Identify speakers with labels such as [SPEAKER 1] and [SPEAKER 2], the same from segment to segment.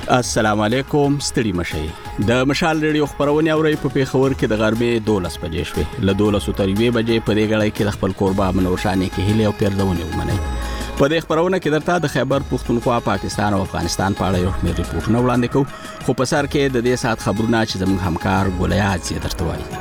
[SPEAKER 1] السلام علیکم ستړي مشي د مشال ریډیو خبرونه اوري په پیښور کې د غرمې 12 بجې شوې ل 12 تر 1 بجې په دې غړې کې د خپل قربا منوشانې کې هلي او پیردونه ومني په دې خبرونه کې درته د خیبر پختونخوا پاکستان او افغانستان په اړه یو شمېر ریپورتونه وړاندې کوو خو په سر کې د دې سات خبرونه چې زموږ همکار ګولیات یې درته وایي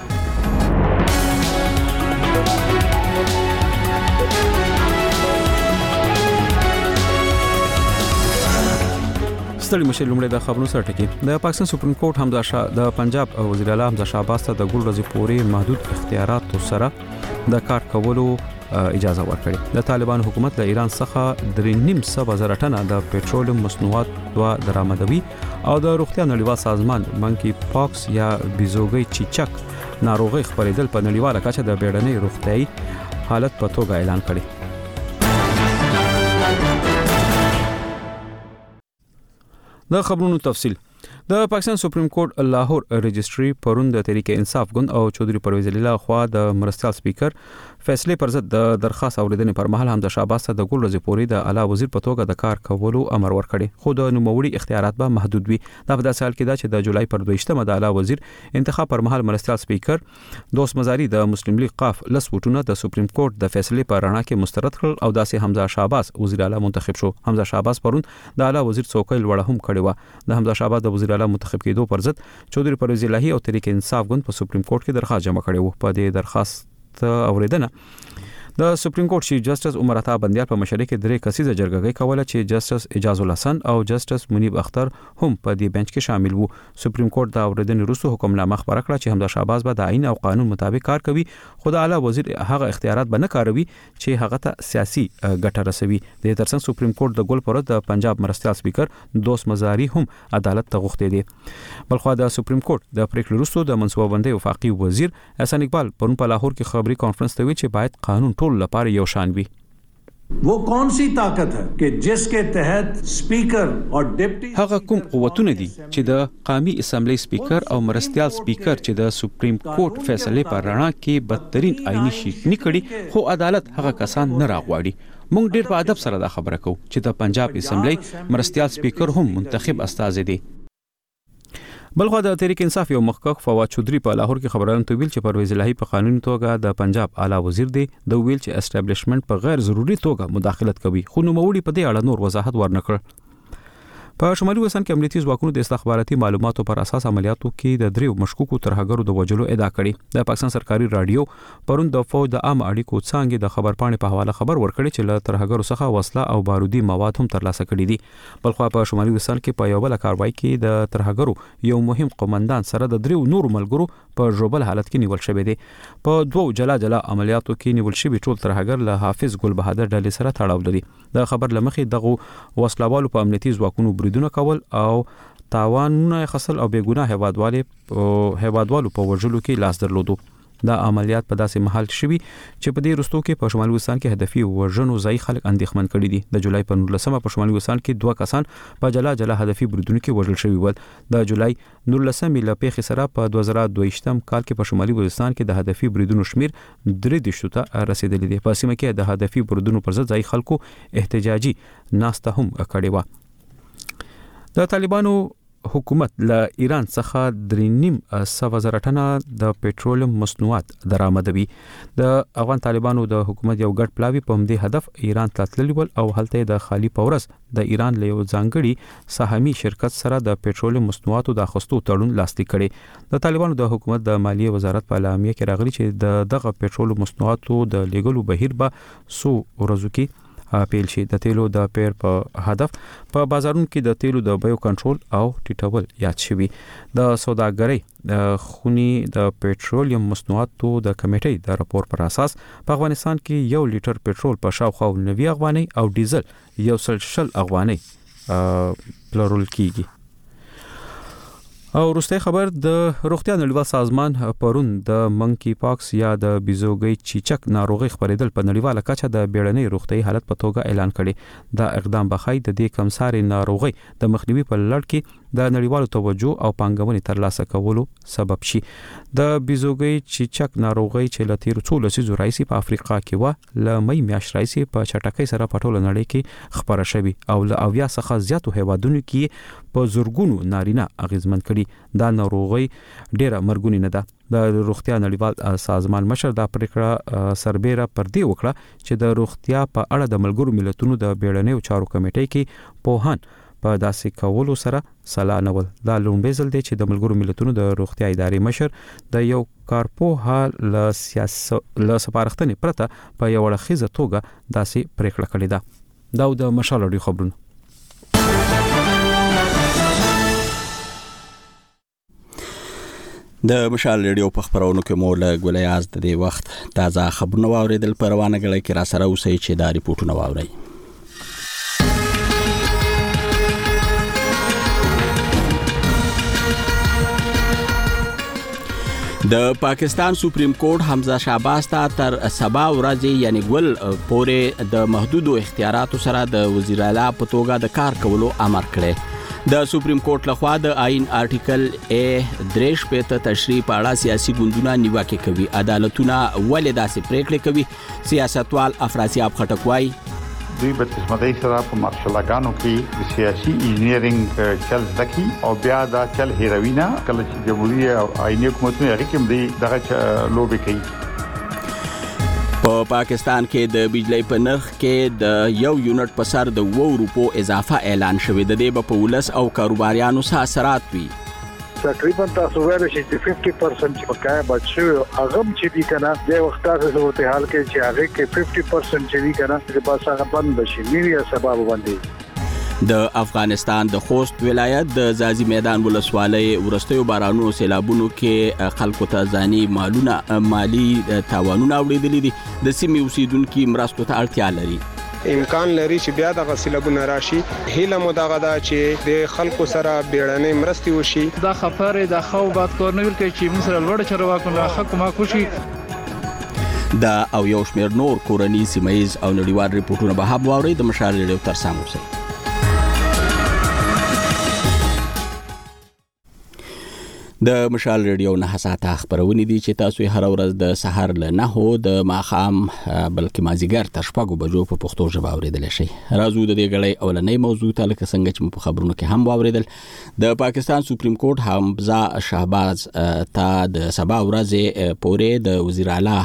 [SPEAKER 2] ستړي مشر لومړی د خبرونو سره ټکی د پاکستان سپریم کورټ حمزه شاه د پنجاب وزیر اعلی حمزه شهباز ته د ګل ورځې پورې محدود اختیارات سره د کار کولو اجازه ورکړي د طالبان حکومت له ایران څخه 3.5 ټنه د پېټرولیم مصنوعات درآمدوي او د روغتیا نړیوال سازمان منکی پاکس یا بیزوګي چیچک ناروغي خبرېدل په نړیواله کچه د بیړنۍ روغتیايي حالت په توګه اعلان کړي د خبرونو تفصیل د پاکستان سپریم کورټ لاهور رجسټري پرون د تحریک انصاف ګوند او چودري پرویز الله خوا د مرستیال سپیکر فیصله پر ضد د درخواست اوریدنې پر مهال حمزه شهباز ته د ګل ورځې پورې د اعلی وزیر په توګه د کار کولو امر ورکړي خو د نوموړي اختیارات به محدود وي دا په داسې حال کې دا چې د جولای پر 2مه د اعلی وزیر انتخاب پر مهال مرستیال سپیکر دوست مزاری د مسلم لیگ قاف لس وټونه د سپریم کورټ د فیصله پر رڼا کې مسترد کړ او داسې حمزه شهباز وزیر اعلی منتخب شو حمزه شهباز پرون د اعلی وزیر څوکۍ لوړه هم کړې و د حمزه شهباز د وزیر اعلی منتخب کېدو پر ضد چودري پرویز الله او تحریک انصاف ګوند په سپریم کورټ کې درخواست جمع کړې و په دې درخواست اوریدنه د سپریم کورټ چیف جسټس عمر عطا بندیال په مشرۍ کې درې کسیزه جرګه کوله چې جسټس اجاز الحسن او جسټس منیب اختر هم په دې بنچ کې شامل وو سپریم کورټ د اوریدنې وروسته حکمنامه خبره کړه چې حمزه شهباز به د آئین او قانون مطابق کار کوي خو د اعلی وزیر هغه اختیارات به نه کاروي چې هغه ته سیاسي ګټه رسوي د ترڅنګ سپریم کورټ د ګل پرد د پنجاب مرستیال سپیکر دوست مزاری هم عدالت ته غوښتي دي بلخو د سپریم کورټ د پریکړې وروسته د منصوبه بندۍ وفاقي وزیر احسان اقبال پرون په لاهور کې خبري کانفرنس ته وی چې باید قانون ټول لپاره یو شان وي
[SPEAKER 3] वो कौन सी ताकत है कि जिसके तहत स्पीकर और डिप्टी
[SPEAKER 2] هغه کوم قوتونه دي چې د قومي اسمبلی سپیکر او مرستیال سپیکر چې د سپریم کورټ فیصله پر رڼا کې بدترین آئینی شکنی کړي خو عدالت هغه کسان نه راغواړي مونږ ډیر په ادب سره دا خبره کوو چې د پنجاب اسمبلی مرستیال سپیکر هم منتخب استازي دي بلخو د تحریک انصاف یو مخکښ فواد چودري په لاهور کې خبرونه تویل چې پرویز الهی په قانوني توګه د پنجاب اعلی وزیر دی د ویل چې اسټابلیشمنت په غیر ضروري توګه مداخلت کوي خو نوموړي په دې اړه نور وضاحت ورنکړ په شمالي وسن کې امنیتي ځواکونو د استخباراتي معلوماتو پر اساس عملیاتو کې د دریو مشکوکو ترهګرو د وژلو ادعا کړې د پاکستان سرکاري رادیو پرون د فوج د عام اړیکو څنګه د خبرپاڼې په حواله خبر ورکړي چې له ترهګرو څخه وسله او بارودي مواد هم ترلاسه کړي دي بلخو په شمالي وسن کې په یو بل کاروایی کې د ترهګرو یو مهم قومندان سره د دریو نور ملګرو په ژوبل حالت کې نیول شوی دی په دوو جلا عملیاتو کې نیول شوی ټول ترهګر له حافظ ګل بهادر ډلې سره تړاو لري د خبر لمخې دغه وسلوالو په امنیتي ځواکونو بریدونه کول او تاوانونه خصل او بیګناه هیوادوالو په وژلو کې لاس درلودو دا عملیات په داسې محل شوي چې په دې رستو کې په شمالي وسان کې هدفي وژنو ځای خلک اندېښمن کړي دي د جولای په 19مه په شمالي وسان کې 2 کسان په جلا هدفي بریدونو کې وژل شوي ول د جولای 19مه له پیښې سره په 2022م کال کې په شمالي وسان کې د هدفي بریدونو شمیر 3 ته رسیدلی دی په سیمه کې د هدفي بریدونو پر ضد ځای خلکو احتجاجي ناسته هم کړې و د طالبانو حکومت له ایران څخه 3.5 ټنه د پېټرولیم مصنوعات درآمدوي د افغان طالبانو د حکومت یو ګډ پلاوی په همدې هدف ایران ته تللی ول او هلته د خالی پورس د ایران له یو ځانګړي سهامي شرکت سره د پېټرولیم مصنوعاتو د اخیستو تړون لاسلیک کړي د طالبانو د حکومت د مالیه وزارت په اعلامیه کې راغلي چې دغه پېټرولیم مصنوعاتو د لیګلو بهیر به سو ورځو کې پیل شي د تیلو د پیر په هدف په بازارونو کې د تیلو د بیو کنټرول او ټیټول یاد شوی د سوداګرۍ خونی د پېټرولیم مصنوعاتو د کمیټې د راپور پر اساس په افغانستان کې 1 لیټر پېټرول په شاوخوا 90 افغانۍ او ډیزل 160 افغانۍ پلورل کیږي او وروستي خبر د روغتیا نړیوال سازمان پرون د منکی پاکس یا د بیزوګي چیچک ناروغي خبرېدل په نړیواله کچه د بیړنۍ روغتي حالت په توګه اعلان کړي دا اقدام بخای د دې کمساري ناروغي د مخنیوي په لړ کې د نړیوالو توجه او پانګونې ترلاسه کولو سبب شي د بیزوګي چیچک ناروغي چې لتیر څو لسیزو راځي په افریقا کې و ل مې میاشت راځي په چټکۍ سره په ټوله نړۍ کې خبره شوی او ل اویا څخه زیاتو هیوادونو کې په زورګونو نارینه اغیزمن کړي دا ناروغي ډیره مرګونی نه ده د روغتیا نړیوال سازمان مشر دا پریکړه سربېره پر دې وکړه چې د روغتیا په اړه د ملګرو ملتونو د بیړنیو چارو کمیټې کې پوهان په داسې کولو سره صلاح نول دا لومړی ځل دی چې د ملګرو ملتونو د روغتیا ادارې مشر د یو کارپوه له سپارښتنې پرته په یو اړخیزه توګه داسې پریکړه کړې ده دا د مشال اړیو خبرونه
[SPEAKER 1] د مشال ریډیو په خبرونو کې مو له ګولیاز د دې وخت تازه خبرونه واوریدل په روانه غړي کې را سره اوسئ چې دا ریپورتونه واورئ د پاکستان سپریم کورټ حمزه شهباز ته تر سبا ورځې یعنی ګل پورې د محدودو اختیاراتو سره د وزیر اعلی په توګه د کار کولو امر کړی د سپریم کورټ لخوا د آئین آرټیکل A 3 په تشریح په اړه سیاسي ګوندونه نیوکه کوي عدالتونه ولې داسې پریکړې کوي سیاستوال افراسیاب خټکوای
[SPEAKER 4] دوی په قسمتۍ سره په مارشالاګانو کې د سیاسي انجینیرینګ چل ځکي او بیا دا چل هیروینا کله چې جمهوریت او آئینی حکومتونه هغه کوم دی دغه لوبي کوي
[SPEAKER 1] په پاکستان کې د بجلی په نرخ کې د 1 یونټ په سر د 2 روپو اضافه اعلان شوی د دې په ولس او کاروباریانو سره اثرات وي
[SPEAKER 5] تقریبا تاسو وایي چې 50% چې بقایا بچو هغه چې دي کنه د وخت تاسو صورت حال کې چې هغه کې 50% چې دي کنه چې بس هغه بند شي نیویا سبب باندې
[SPEAKER 1] د افغانستان د خوست ولایت د زازی میدان ولسوالۍ ورستیو بارانونو سیلابونو کې خلکو ته ځاني مالی تاوانونه اوریدلي دي د سیمې اوسیدونکو مرستو ته اړتیا لري
[SPEAKER 6] امکان لري چې بیا د غسیلګونه راشي هیله مو دغه دا چې د خلکو سره بیړنۍ مرستي وشي
[SPEAKER 7] دا خبره د خو بات کور نه ورکه چې موږ سره لوړ چرواکونه حق ما کوشي
[SPEAKER 1] دا او یو شمېر نور کورنی سیمایز او نړیوال ریپورتونه به هم واوري د مشال ریډیو تر څنګ اوسئ د مشال ریډیو نه ساته خبرونه دي چې تاسو هر ورځ د سحر له 9 د ماخام بلکې مازیګر تر 6 بجو په پښتو ژبه اوریدل شي راځو د دې غړې اولنې موضوع ته لکه څنګه چې په خبرونو کې هم اوریدل د پاکستان سپریم کورټ حمزه شهباز ته د سبا ورځې پورې د وزیر اعلی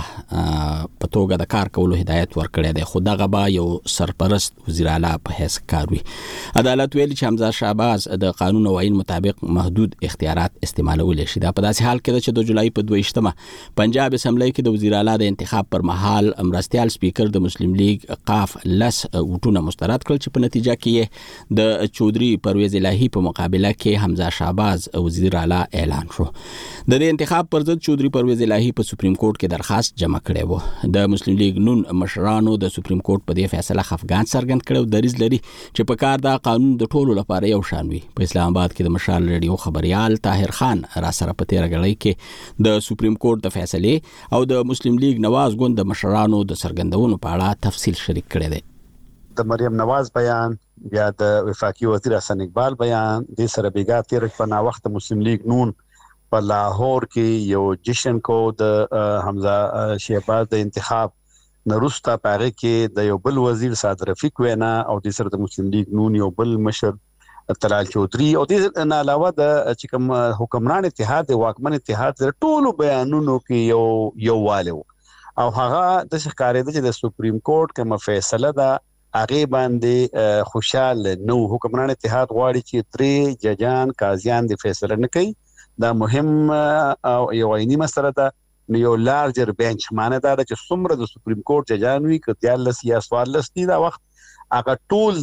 [SPEAKER 1] په توګه د کار کولو هدایت ورکړی دی خو دغه با یو سرپرست وزیر اعلی په حیث کار وي عدالت ویلي چې حمزه شهباز د قانون او آئین مطابق محدود اختیارات استعمال ولې شي دا په داسې حال کې چې د جولای په 22مه پنجاب اسمبلی کې د وزیر اعلی د انتخاب پر مهال مرستيال سپیکر د مسلم لیگ قاف لس وټونه مسترد کړل چې په نتیجه کې د چودري پرویز الهی په مقابله کې حمزه شهباز وزیر اعلی اعلان شو د دې انتخاب پر ضد چودري پرویز الهی په سپریم کورټ کې درخواست جمع کړی و د مسلم لیگ نون مشرانو د سپریم کورټ په دې فیصله خفقان څرګند کړو دریز لري چې په کار دا قانون د ټولو لپاره یو شان وي په اسلام آباد کې د مشال ریډیو خبريال طاهر خان را سره په تیر غړی کې د سپریم کورټ د فیصله او د مسلم لیگ نواز ګوند د مشرانو د سرګندونو په اړه تفصیل شریک کړی دی
[SPEAKER 8] د مریم نواز بیان یا د وفاقي وزیر حسن اقبال بیان د سره بیګا تیر په نا وخت مسلم لیگ نون په لاهور کې یو جشن کو د حمزه شهباز د انتخاب نرستا پاره کې د یو بل وزیر سعد رفیق وینا او د سره د مسلم لیگ نون یو بل مشر طلال چودري او د نه علاوه د چې کوم حکمران اتحاد واکمن اتحاد ټولو بیانونو کې یو والو او هغه د ښکارې د سپریم کورټ کوم فیصله ده هغه باندې خوشاله نو حکمران اتحاد غواړي چې درې ججان قاضیان د فیصله نه کوي دا مهم او یو عیني مسله ده یو لارجر بنچ معنی دا چې څومره د سپریم کورټ ججان وي کتیال یا سوال لستی دا وخت هغه ټول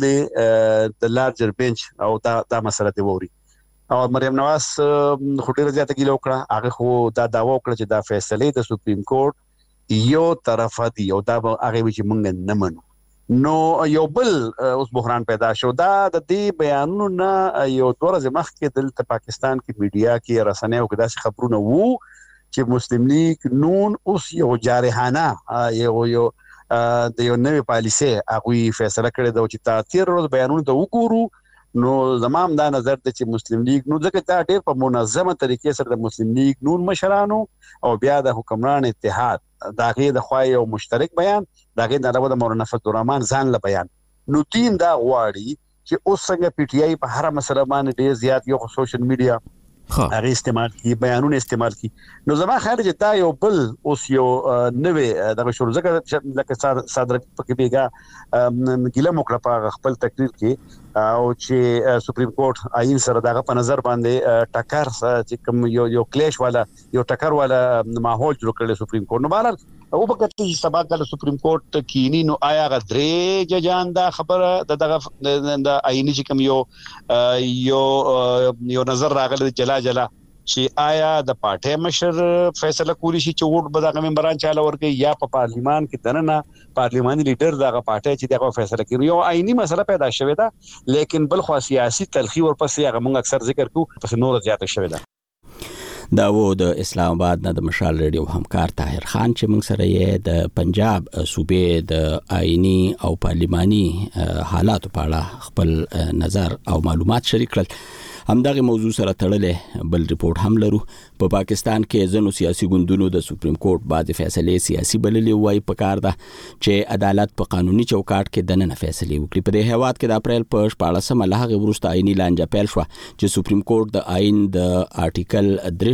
[SPEAKER 8] د لارجر بنچ او دا مسله دی ووري او مریم نواز خټيره ځاته کې لوکړه هغه خو دا داوا وکړه چې دا فیصله د سپریم کورټ یو طرفه دی او دا هغه چې مونږ نه منو نو یو بل اوس بحران پیدا شو دا د دې بیانونو نه یو ورځ مخکې دلته پاکستان کې میډیا کې رسنیو کې داسې خبرونه وو چې مسلم لیگ نون اوس یو جارحانه یو د یو نوې پالیسي هغه فیصله کړې ده چې تا 13 ورځې بیانونه ته وګورو نو زمام دا نظر ته چې مسلم لیگ نو ځکه دا ډېر په منظمه طریقې سره د مسلم لیگ نون مشرانو او بیا د حکمران اتحاد داغه د خوای او مشترک بیان داغه د علاوه د مولانا فتح الرحمن ځان له بیان نو دین دا غواړي چې اوس څنګه پی ټی آی په هر مسله باندې ډیر زیات یو سوشل میډیا هغه استعمال کی بیانونه استعمال کی نو زما خیال چې دا یو بل اوس یو نوې دغه شروع ځکه لکه صدر پکې بیګه ګیله موکړه په خپل تقریر کې او چې سپریم کورټ آئین سره دغه په نظر باندې ټکر چې کوم یو کلیش والا یو ټکر والا ماحول جوړ کړل سپریم کورټ نو بهر او په کته چې سبا کله سپریم کورټ کینی نو آیا غدرې ججان دا خبره دغه د آئینی چې کوم یو نظر راغلی جلا چې آیا د پارټي مشر فیصله کولی شي چې ووټ به دغه ممبران چاله ورکړي یا په پارلیمان کې دننه پارلیماني لیډر دغه پارټي چې دغه فیصله کوي یو آئینی مسله پیدا شوې ده لیکن بل خو سیاسي تلخی ورپسې هغه موږ اکثر ذکر کوو پس نور زیاته شوې ده
[SPEAKER 1] دا و د اسلام آباد نه د مشال ریډیو همکار طاهر خان چې موږ سره یې د پنجاب صوبې د آئینی او پارلیماني حالاتو په اړه خپل نظر او معلومات شریک کړل همدغه موضوع سره تړلې بل ریپورت هم لرو په پاکستان کې ځینو سیاسي ګوندونو د سپریم کورټ بعد فیصله سیاسي بللې وای په کار ده چې عدالت په قانوني چوکاټ کې دننه فیصله وکړي په دې هیواد کې د اپریل په 14 لغه وروسته آئینی لانجه پیل شو چې سپریم کورټ د آئین د آرټیکل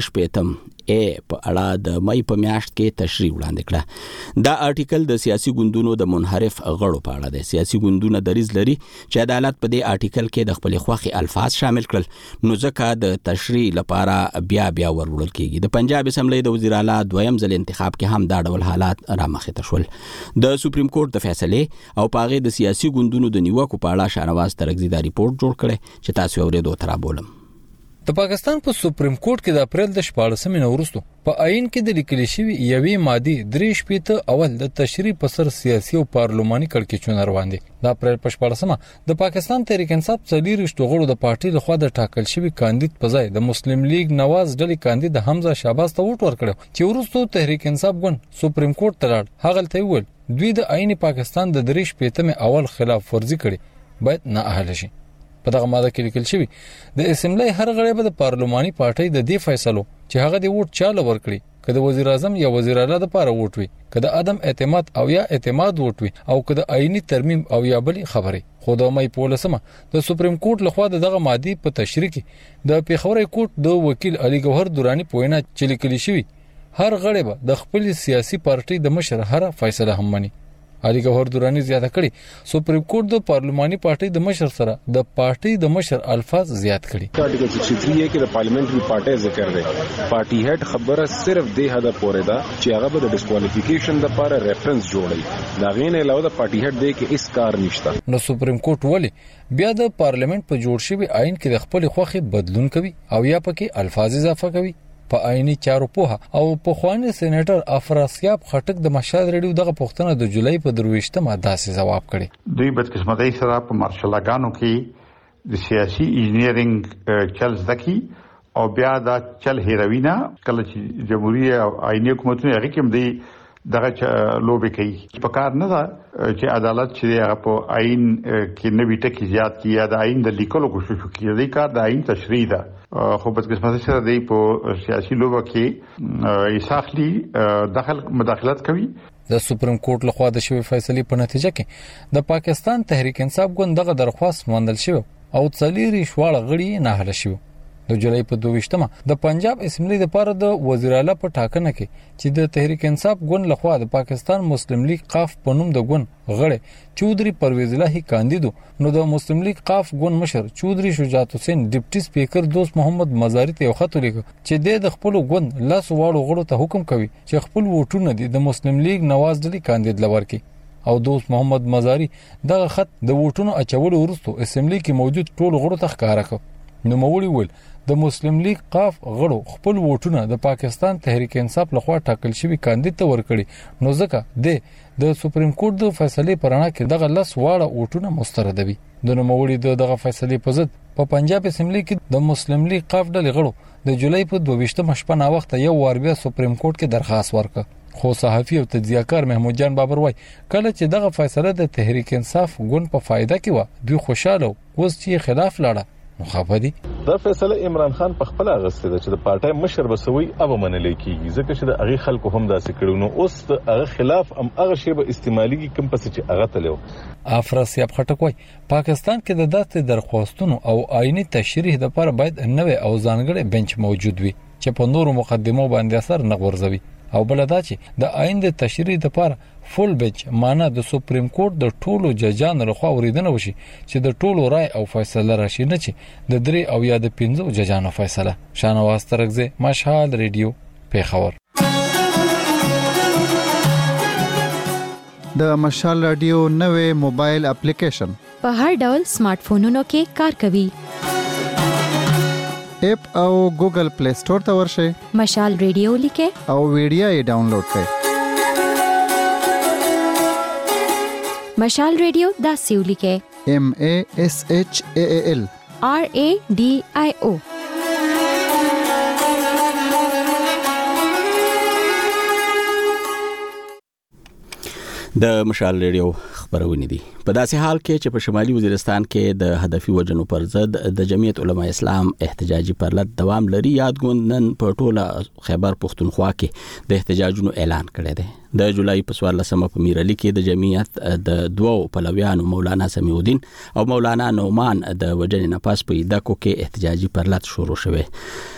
[SPEAKER 1] 3 په اړه د مې په میاشت کې تشریح وړاندې کړه دا آرټیکل د سیاسي ګوندونو د منحرف غړو په اړه د سیاسي ګوندونو دریځ لري چې عدالت په دې آرټیکل کې د خپل خوخي الفاظ شامل کړل نو ځکه د تشریح لپاره بیا ورول کیږي د پنجاب اسمبلی د وزیر اعلی دویم ځل انتخاب کې هم دا ډول حالات رامخې ته شول د سپریم کورټ د فیصله او پاغه د سیاسي ګوندونو د نیوکو په اړه شاهنواز ترغزی دا ریپورت جوړ کړي چې تاسو اورېدو تر بولم
[SPEAKER 9] د پاکستان په سپریم کورټ کې د اپریل د 14 وروسته په آئین کې د لیکل شوی یوې ماده 3 اول د تشریح په سر سیاسي او پارلماني کړکېچونه روان دي د اپریل په 14 د پاکستان تحریک انصاف څلور غړو د پارټي لخوا د ټاکل شوی کاندید په ځای د مسلم لیگ نواز ډلې کاندید حمزه شهباز ته ووټ ورکړ چې وروسته تحریک انصاف ګوند سپریم کورټ ته لاړ هغه ته ویل دوی د آئین پاکستان د 3 اول خلاف ورزي کړي باید نه اهل شي په دغه ماده کې لیکل شوی د اسمبلی هر غړی به د پارلماني پارټي د دې فیصلو چې هغه د ووټ چاله ورکړي کله وزیر اعظم یا وزیر اعلی د لپاره ووټ وي کله عدم اعتماد او یا اعتماد ووټ وي او کله آئینی ترمیم او یا بل خبره خو د مې پولیسمه د سپریم کورټ لخوا دغه ماده په تشریح کې د پیښوري کورټ د وکیل علي ګوهر دورانی پوینا چې لیکل شوی هر غړی به د خپل سیاسي پارټي د مشر هر فیصله هم مني علي ګوهر دورانی زیاته کړي سپریم کورټ د پارلماني پارټي د مشر سره د پارټي د مشر الفاظ زیات کړي
[SPEAKER 10] آرټیکل 63 کې د پارلیمنټري پارټي ذکر دی پارټي هډ خبره صرف د هدا پورې ده چې هغه به د ډیسکوالیفیکیشن لپاره ریفرنس جوړي دا غین علاوه د پارټي هډ دی کې اس کار نشته
[SPEAKER 9] نو سپریم کورټ ولی بیا د پارلیمنت په جوړ شوی آئین کې د خپل خوخي بدلون کوي او یا پکې الفاظ اضافه کوي په آئینی چارو په او په خواني سېنیټر افراسیاب خټک د مشال ریډیو دغه پښتنه د جولای په 23 داسې جواب کړي
[SPEAKER 4] دوی بدقسمتۍ سره په مارشلګانو کې د سیاسي انجینیرینګ چل زکی او بیا دا چل هیروینا کله چې جمهوریت او آئینی حکومتونه هغه کوم دی دغه لوبي کوي په کار نه ده چې عدالت چې هغه په آئین کې نوی ټکی زیات کیه د آئین د لیکلو کوشش کوي د کار د آئین تشریح ده خو په قسمت سره دی په سیاسي لوبه کې ایساخلی مداخلت کوي
[SPEAKER 9] د سپریم کورټ لخوا د شوی فیصله په نتیجه کې د پاکستان تحریک انصاف ګوند دغه درخواست موندل شو او څلوري شواړه غړي نه حل شو د جولای په 22 د پنجاب اسمبلی لپاره د وزیر اعلی په ټاکنه کې چې د تحریک انصاف ګوند لخوا د پاکستان مسلم لیگ قاف په نوم د ګوند غړي چودري پرویز الهی کاندیدو نو د مسلم لیگ قاف ګوند مشر چودري شجاعت حسین ډیپټي سپیکر دوست محمد مزاری ته خط لیکو چې د خپل ګوند لاس واړو غړو ته حکم کوي چې خپل ووټونه د مسلم لیگ نواز ډلې کاندید لور کی او دوست محمد مزاری دغه خط د ووټونو اچولو وروسته اسمبلی کې موجود ټول غړو ته ښکارا کړ نوموړي ویل د مسلم لیگ قاف غړو خپل ووټونه د پاکستان تحریک انصاف لخوا ټاکل شوی کاندید ته ورکړي نو ځکه د سپریم کورټ د فیصلې پرانا کې دغه لس واړه ووټونه مستردوي د نوموړي دغه فیصلې په ضد په پنجاب اسمبلی کې د مسلم لیگ قاف ډلې غړو د جولای په 22 شپه نا وخت یو وار بیا سپریم کورټ کې درخواست ورکړ خو صحافي او تجزیه‌کار محمود جان بابر وای کله چې دغه فیصله د تحریک انصاف ګوند په فائدہ کې و دوی خوشاله اوس چې خلاف لاړه نو خپدي
[SPEAKER 11] دا فیصله عمران خان په خپل غسته ده چې د پارټای مشر بسوي او منل کیږي ځکه چې د هغه خلکو هم داسې کړو نو اوس د هغه خلاف هم هغه شی به استعمالي کم پس چې هغه تلو
[SPEAKER 9] افراسیاب خټکوي پاکستان کې د داسې درخواستونو او آئینی تشریح لپاره باید نوې او ځانګړې بنچ موجود وي چې په نورو مقدمو باندې اثر نه غورځوي او بل دا چې د آئین د تشریح لپاره فول بنچ معنا د سپریم کورټ د ټولو ججانو لخوا اوریدنه وشي چې د ټولو رائے او فیصله راشي نه چې د 3 او یا د 5 ججانو فیصله شانواز ترغزه مشال ریډیو پیښور
[SPEAKER 12] د مشال رادیو نوې موبایل اپلیکیشن
[SPEAKER 13] په هر ډول سمارټ فونونو کې کار کوي
[SPEAKER 12] اپ او ګوګل پلی سٹور ته ورشئ
[SPEAKER 13] مشال ریډیو لیکه
[SPEAKER 12] او ویډیو یې ډاونلوډ کړئ
[SPEAKER 13] مشال ریډیو دا سیو لیکه
[SPEAKER 12] MASHAAL
[SPEAKER 13] RADIO
[SPEAKER 1] د مشال ریډیو خبرونه دي په داسې حال کې چې په شمالي وزیرستان کې د هدفي وجنو پر ضد د جمعیت علماء اسلام احتجاجي پرلط دوام لري یادګوند نن په ټوله خیبر پښتونخوا کې د احتجاجونو اعلان کړی دی د جولای په 14مه په میرالي کې د جمعیت د دوو پلویانو مولانا سمیع الدین او مولانا نعمان د وجنې نه پاس په دکو کې احتجاجي پرلط شروع شوه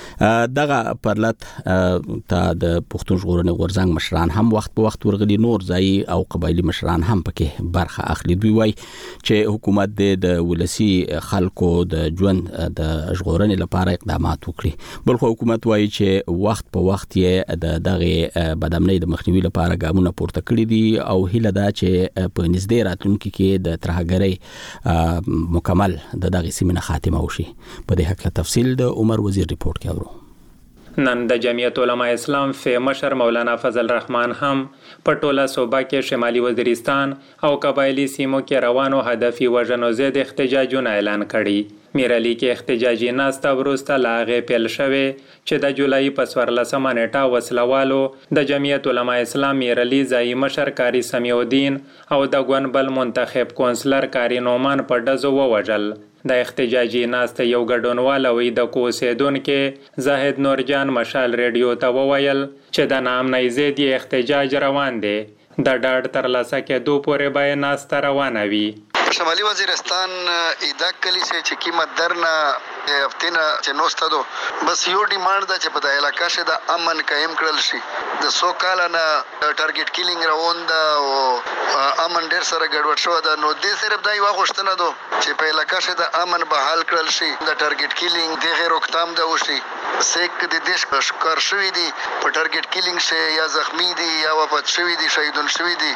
[SPEAKER 1] دغه پرلط ته د پښتون ژغورنې غورځنګ مشران هم وخت په وخت ورغلي نور ځای او قبایلی مشران هم پکې برخه اخلي دوی وای چې حکومت د ولسی خلکو د ژوند د ژغورنې لپاره اقدامات وکړي بلخو حکومت وای چې وخت په وخت یې دغه بدامنۍ د مخنیوي لپاره ګامونه پورته کړي دي او هیله ده چې په نږدې راتلونکي کې د ترهګرۍ مکمل دغه سیمه خاتمه وشي په دې حق تفصیل د عمر وزیر ریپورت کې
[SPEAKER 14] نن د جمعیت علماء اسلام فی مشر مولانا فضل الرحمن هم په ټوله صوبه کې شمالي وزیرستان او قبایلی سیمو کې روانو هدفي وژنو ضد احتجاجونه اعلان کړي میرالي کې احتجاجي ناسته وروسته لاغې پیل شوه چې د جولای په 14مه نیټه وسلوالو د جمعیت علماء اسلام میرالي ځای مشر کاری سمیع الدین او د ګونبل منتخب کونسلر کاری نعمان په ډزو ووجل د احتجاجي ناسته یو ګډونوال وی د کوسیدون کې زاهد نورجان مشال ریډیو ته وویل چې د نام نه زید احتجاج روان دی د ډاډ تر لاسه کې دوه پورې به ناسته روانه وي
[SPEAKER 15] شمالي وزیرستان ایدا کلی سے چې قیمت درنه هفتینه چې نوسته دو بس یو ډیماند ده چې په د علاقې شه د امن قائم کړل شي د سو کالانه ټارګټ کیلینګ روان ده او امن ډیر سره ګډوډ شو ده نو دې صرف دا یو غوښتنه ده چې په علاقې شه د امن بحال کړل شي د ټارګټ کیلینګ دغه روکتام ده وشي سیک د دیش کار شوی دي په ټارګټ کیلینګ شه یا زخمی دي یا وفات شوی دي شهیدون شوی دي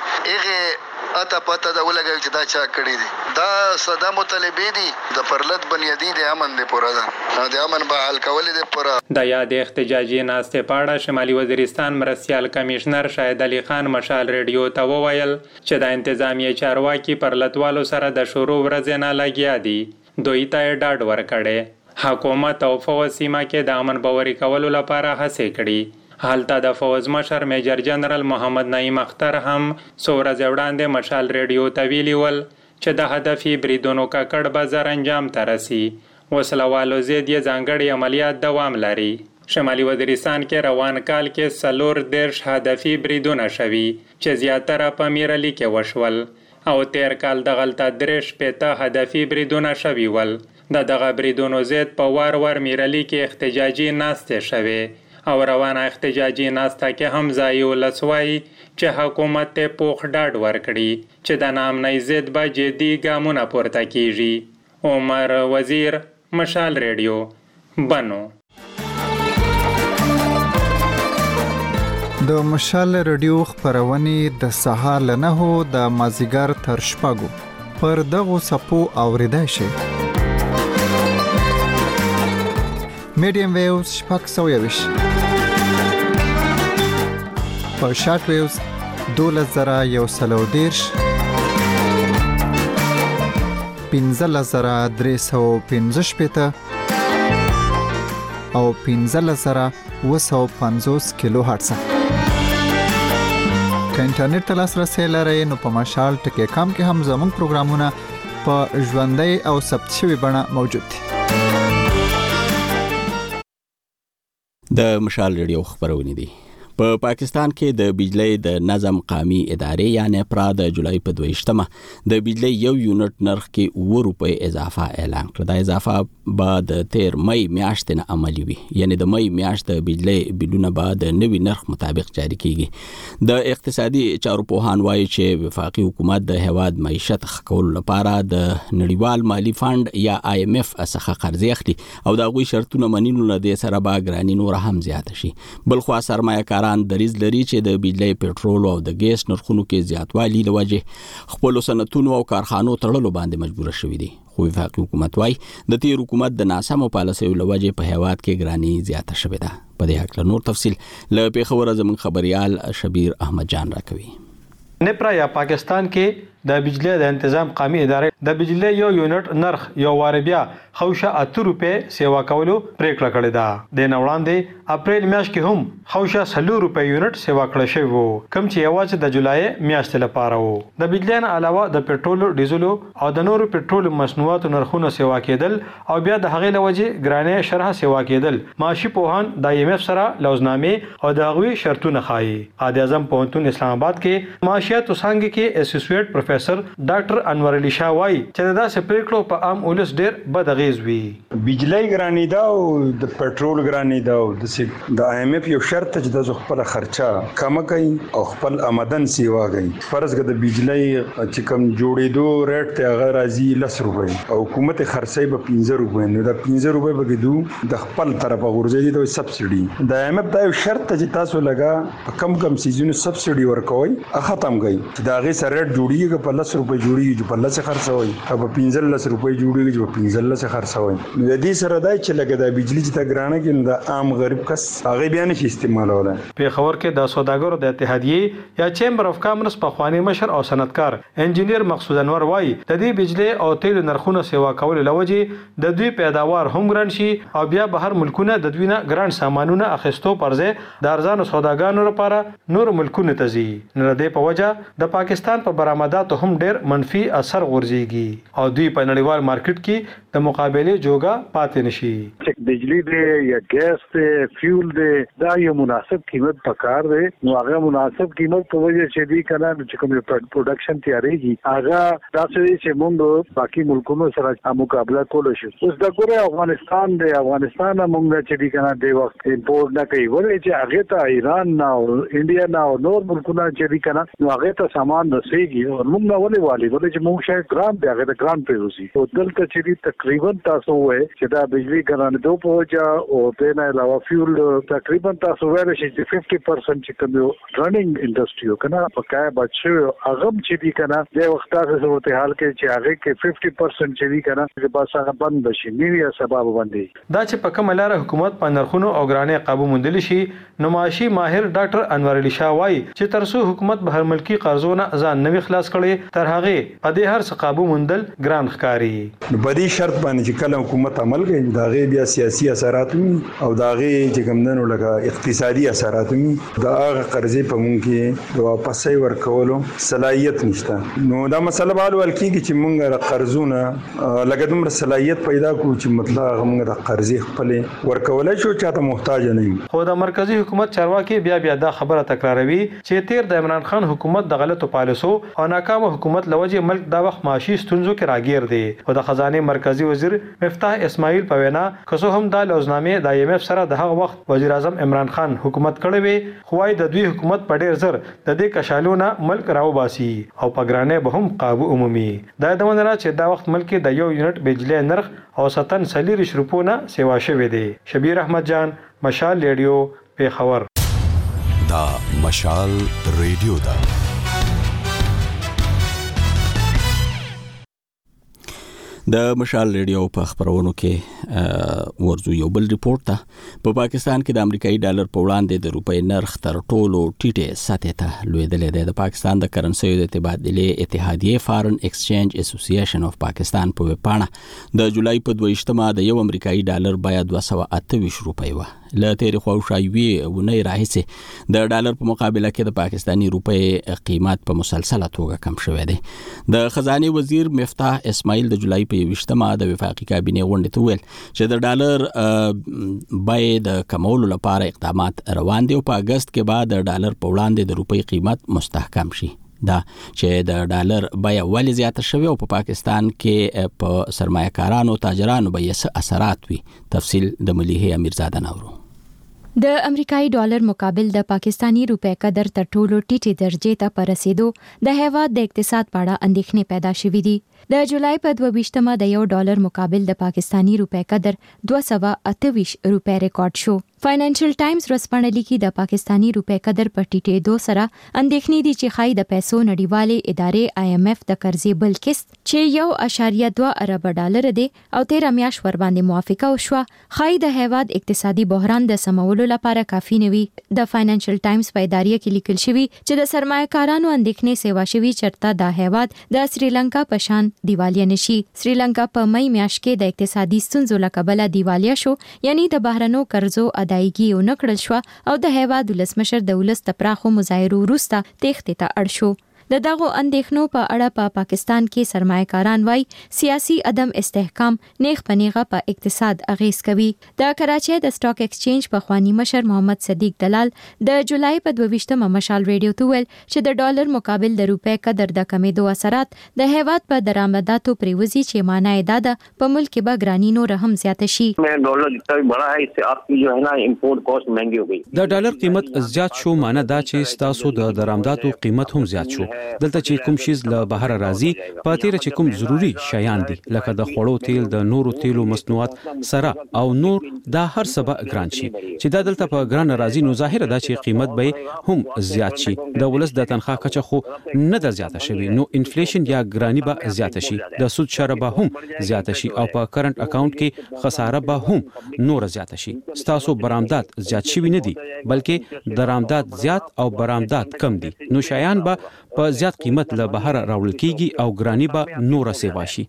[SPEAKER 15] هغه اته پته دا ولګوي چې دا چا کړی دي دا صدا مطالبه دي د پرلط بنیادی د امن دی پورا ده د امن به حل کول دي پورا
[SPEAKER 14] د یاد احتجاجي ناسته پاړه شمالي وزیرستان مرستيال کمشنر شاهد علي خان مشال ریډیو ته وویل چې د انتظامی چارواکي پرلطوالو سره د شروع ورځ نه لګیا دي دوی ته ډاډ ورکړي حکومت او فوج سیمه کې د امن باوري کولو لپاره هڅه کړي حالته د فوج مشر میجر جنرال محمد نعیم اختر هم سورز وړاندې مشال ریډیو ته ویلي ول چې د هدفي بریدونو ککړ بازار انجام ترسي وسلوالو زید یې ځانګړي عملیات دوام لري شمالي وزیرستان کې روان کال کې سلور دیرش هدفي بریدونه شوي چې زیاتره په میرالي کې وشول او تیر کال د غلطه درش پته هدفي بریدونه شوي ول دغه بریدونو زید په وار میرالي کې احتجاجي ناسته شوي او روانه احتجاجي ناسته کې هم ځایو لسوي چې حکومت ته پوخ ډاډ ورکړي چې د نام نه زید به جدي ګامونه پورته کیږي عمر وزیر مشال ریډیو بنو
[SPEAKER 12] د مشال ریډیو خبرونه د سهار لنهو د مازیګر تر شپږو پر دغه سپو اوریدای شي میډیم ویوز 620 په شارټ ویوز 12110 15315 او 15750 کیلو هرتز. که انټرنیټ ته لاسرسي لرئ نو په مشال ټکی کام کې هم زموږ پروګرامونه په ژوندۍ او ثبت شوی بڼه موجود دي.
[SPEAKER 1] د مشال ریډیو خبرونه دي. په پاکستان کې د بجلی د نظم قومي ادارې یعنی پرا د جولای په 22مه د بجلی یو یونټ نرخ کې 2 روپۍ اضافه اعلان کړ. دا اضافه بعد 13 مئی میاشتې نه عملی وي، یعنی د مئی میاشت د بجلی بلونه بعد د نوي نرخ مطابق جاری کیږي. د اقتصادي چارو پوهان وایي چې وفاقي حکومت د هواد معیشت ښه لپاره د نړیوال مالی فند یا IMF څخه قرض اخلي او دا غوي شرطونه منینو لدې سره با ګرانی نور هم زیات شي. بلخو سرمایه کاران دریز لري چې د بجلی، پېټرول او د ګیس نرخونو کې زیاتوالی لوجه خپل صنعتونو او کارخانو تړلو باندې مجبور شوي دي. خو وفاقي حکومت وايي د تیر حکومت د ناسمو پالیسیو لوجه په هواد کې ګرانی زیاته شوې ده. په دې اړه نور تفصیل له پیښور زموږ خبريال شبیر احمد جان راکوي.
[SPEAKER 16] نپرا یا پاکستان کې د بجلی د تنظیم قومي ادارې د بجلی یو یونټ نرخ یو وار بیا خوشه 8 روپے سیوا کولو پریکړه کړې ده. د نوړاندې اپریل میاشت کې هم خوشه 3 روپے یونټ سیوا کړی شوی وو، کوم چې یوازې د جولای میاشتې لپاره وو. د بجلی نه علاوه د پېټرول، ډیزل او د نورو پېټرول مصنوعاتو نرخونه سیوا کېدل او بیا د هغې لوجې ګرانې شرح سیوا کېدل. ماشي پوهان د IMF سره لوزنامې او د هغوی شرطونه خایي. قائد اعظم پوهنتون اسلام آباد کې معاشیاتو څانګې کې اسوسییټ پروفیسر ډاکټر انور علي شاه وایي چې دا سپریکلو په عام ولس ډېر بد اغیز وي.
[SPEAKER 17] بجلی ګرانی دا او د پېټرول ګرانی دا او د IMF یو شرط چې د خپل خرچه کم کوي او خپل آمدن سیوا کوي. فرض کړه د بجلی چې کم جوړېدو ریټ ته هغه راځي 10 روپۍ او حکومت خرڅي په 15 روپۍ، نو دا 15 روپۍ به کېدو د خپل طرفه غورځي د سبسيډي. د IMF دا یو شرط چې تاسو لګا کم سیزونو سبسيډي ورکوي ختم کوي. دا غي سره ریټ جوړیږي په 10 روپۍ جوړیږي چې په 10 خرڅوي او په 15 روپۍ جوړیږي چې په 15 خرڅوي. نو د دې سره دا چې لګا د بجلی چې تګرانه کې د عام غریب کس هغه بیا نشي استعمالوله.
[SPEAKER 16] په خبر کې د سوداګرو د اتحادیې یا چیمبر اف کامرس په خواني مشر او صنعتکار انجینیر مقصود انور وایي د دې بجلی او تیل نرخونه سیوا کول لوجه د دوی پیداوار هم ګران شي او بیا بهر ملکونه د دوی نه ګران سامانونه اخیستو پرځه د ارزانو سوداګانو لپاره نور ملکونه ته ځي. نه د په وجه د پاکستان په برآمداتو هم ډېر منفي اثر غورځيږي او دوی په نړیوال مارکیټ کې د مقابله جوګه پاتې نشي.
[SPEAKER 5] بجلی دی یا ګیس دی فیول دی دا یو مناسب قیمت پکار دی، نو هغه مناسب قیمت په وجه چې دی کنه چې کوم پروډکشن تیاریږي هغه تاسو چې موږ باقي ملکونو سره مقابله کول شي. اوس د ګوره افغانستان موږ چې دی کنه د وخت امپورټ نه کوي، ولې چې هغه ته ایران نه او انډیا نه او نور ملکونه چې دی کنه نو هغه ته سامان رسیږي او موږ نه ولې چې موږ شاید ګرام دی هغه د ګرام پیوسی او دلته چې دی تقریبا تاسو وې چې دا بجلی ګرانه دوه پوجا او د نه علاوه فیول تقریبا تاسو وایي چې 50% چې کوم رننګ انډستری کنه په کای بچو هغه چې دی کنه د وخت تاسو صورت حال کې چې هغه کې 50% چې دی کنه چې بس هغه بند شي نیویا سبب باندې
[SPEAKER 16] دا چې په کومه لار حکومت په نرخونو او ګرانې قابو موندل شي. نو معاشي ماهر ډاکټر انور علي شاه وایي چې ترڅو حکومت بهر ملکی قرضونه ځان نوي خلاص کړي تر هغه په دې هر څه قابو موندل ګران ښکاري.
[SPEAKER 17] په دې شرط باندې چې کله حکومت عمل کوي دا غي بیا سیاسي اثرات او دا غي چې کومنو لکه اقتصادي اثرات دا هغه قرضې په مونږ کې د واپسې ورکولو صلاحیت نشته. نو دا مسله به ول کېږي چې مونږ قرضونه لکه دومره صلاحیت پیدا کوو چې مطلب موږ د قرضې خپل ورکولای شو چاته محتاج نه یو.
[SPEAKER 16] خو د مرکزی حکومت چارواکي بیا دا خبره تکراروي چې تیر د عمران خان حکومت د غلطو پالیسو او ناکامه حکومت لوجه ملک دا وخت معاشي ستونزو کې راګیر دی. او د خزانه مرکزی وزیر مفتاح اسماعیل په وینا کسو هم د لوزنامې د IMF سره د هغه وخت وزیر اعظم عمران خان حکومت کړی وي، خوای د دوی حکومت په ډیر زر د دې کشالونه ملک راو باسي او په ګرانه به هم قابو عمومي. دا د مننه چې دا وخت ملک د یو یونټ بجلی نرخ او 47 روپونه سیوا شوی دی. شبیر احمد جان، مشال ریډیو، پیښور.
[SPEAKER 18] دا مشال ریډیو دا
[SPEAKER 1] د مشال ریډیو په خبرونو کې ورزو یو بل ریپورت ته په پاکستان کې د امریکایي ډالر په وړاندې د روپۍ نرخ تر ټولو ټیټه سطح ته لویدلې ده. د پاکستان د کرنسیو د تبادلې اتحادیه فارن ایکسچینج اسوسییشن اف پاکستان په وپاڼه د جولای په 22مه د یو امریکایي ډالر بیه 228 روپۍ و. له تیرې خواوشاوي ونې راهیسې د ډالر په مقابله کې د پاکستانی روپۍ قیمت په مسلسله توګه کم شوی دی. د خزانه وزیر مفتاح اسماعیل د جولای په 22مه د وفاقي کابینې غونډې ته ویل چې د ډالر بیه د کمولو لپاره اقدامات روان دي او په اگست کې بعد د ډالر په وړاندې د روپۍ قیمت مستحکم شي. دا چې د ډالر بیه ولې زیاته شوی او په پاکستان کې په سرمایه‌کارانو تاجرانو به څه اثرات وي، تفصیل د مليحه امیرزاده نورو.
[SPEAKER 13] د امریکایي ډالر مقابل د پاکستانی روپے قدر تر ټولو ټیټه درجه ته پرسیدو د هیواد د اقتصاد په اړه اندېښنې پیدا شوې دي. د جولای په 22مه د یو ډالر مقابل د پاکستانی روپے قدر 228 روپے ریکارډ شو. فاینانشل ټایمز ورځپاڼه لیکي د پاکستانی روپے قدر په ټیټېدو سره اندېښنې دي چې خای د پیسو نړیوالې ادارې IMF د قرضې بل قسط چې 1.2 ارب ډالر دی او 13 میاشت ور باندې موافقه وشوه خای د هیواد اقتصادي بحران د سمولو لپاره کافي نه وي. د فاینانشل ټایمز په ادارې کې لیکل شوی چې د سرمایه‌کارانو اندېښنې سیوا شوی چرته د هیواد د سریلانکا په شان دیوالیا نشي. سریلانکا په مئی میاشت کې د اقتصادي ستونزو له کبله دیوالیا شو، یعنی د بهرنو قرضو ادایګي یو نکړل شو او د هیواد ولسمشر د ولس تپراخو مظاهرو وروسته تېښتې ته اړ شو. د دغو اندېښنو په اړه په پاکستان کې سرمایه‌کاران وای سیاسي عدم استحکام نیغ پنیغه په اقتصاد اغیز کوي. د کراچۍ د سٹاک ایکسچینج په خوانی مشر محمد صدیق دلال د جولای په 22مه مشال ریډیو ته ویل چې د ډالر مقابل د روپے قدر د کمیدو اثرات د هیواد په درآمداتو پریوزي چې معنی ده په ملک کې به ګرانی نور هم زیات شي.
[SPEAKER 19] ډالر جتنا بڑا ہے اس سے آپ کی جو ہے نا امپورٹ کاسٹ مہنگی ہو گئی.
[SPEAKER 2] د ډالر قیمت زیات شو معنی دا چې ستاسو د درآمداتو قیمت هم زیات شو. دلته چې کوم شیز له بهر راځي په تیر چې کوم ضروری شیان دي لکه د خوړو تیل، د نورو تیلو مصنوعات سره او نور دا هر سبا ګران شي چې دا دلته په ګران راځي نو ظاهر ده چې قیمت به هم زیات شي. د ولس د تنخواه کچه خو نه د زیاته شوی نو انفلیشن یا ګرانی به زیاته شي، د سود شره به هم زیاته شي او په کرنٹ اکاونټ کې خساره به هم نور زیاته شي. ستاسو برآمدات زیات شوی نه دي بلکې درآمدات زیات او برآمدات کم دي نو شیان به په زیات قیمت له بهر راوړل کیږي او ګرانی به نور سیوا شي.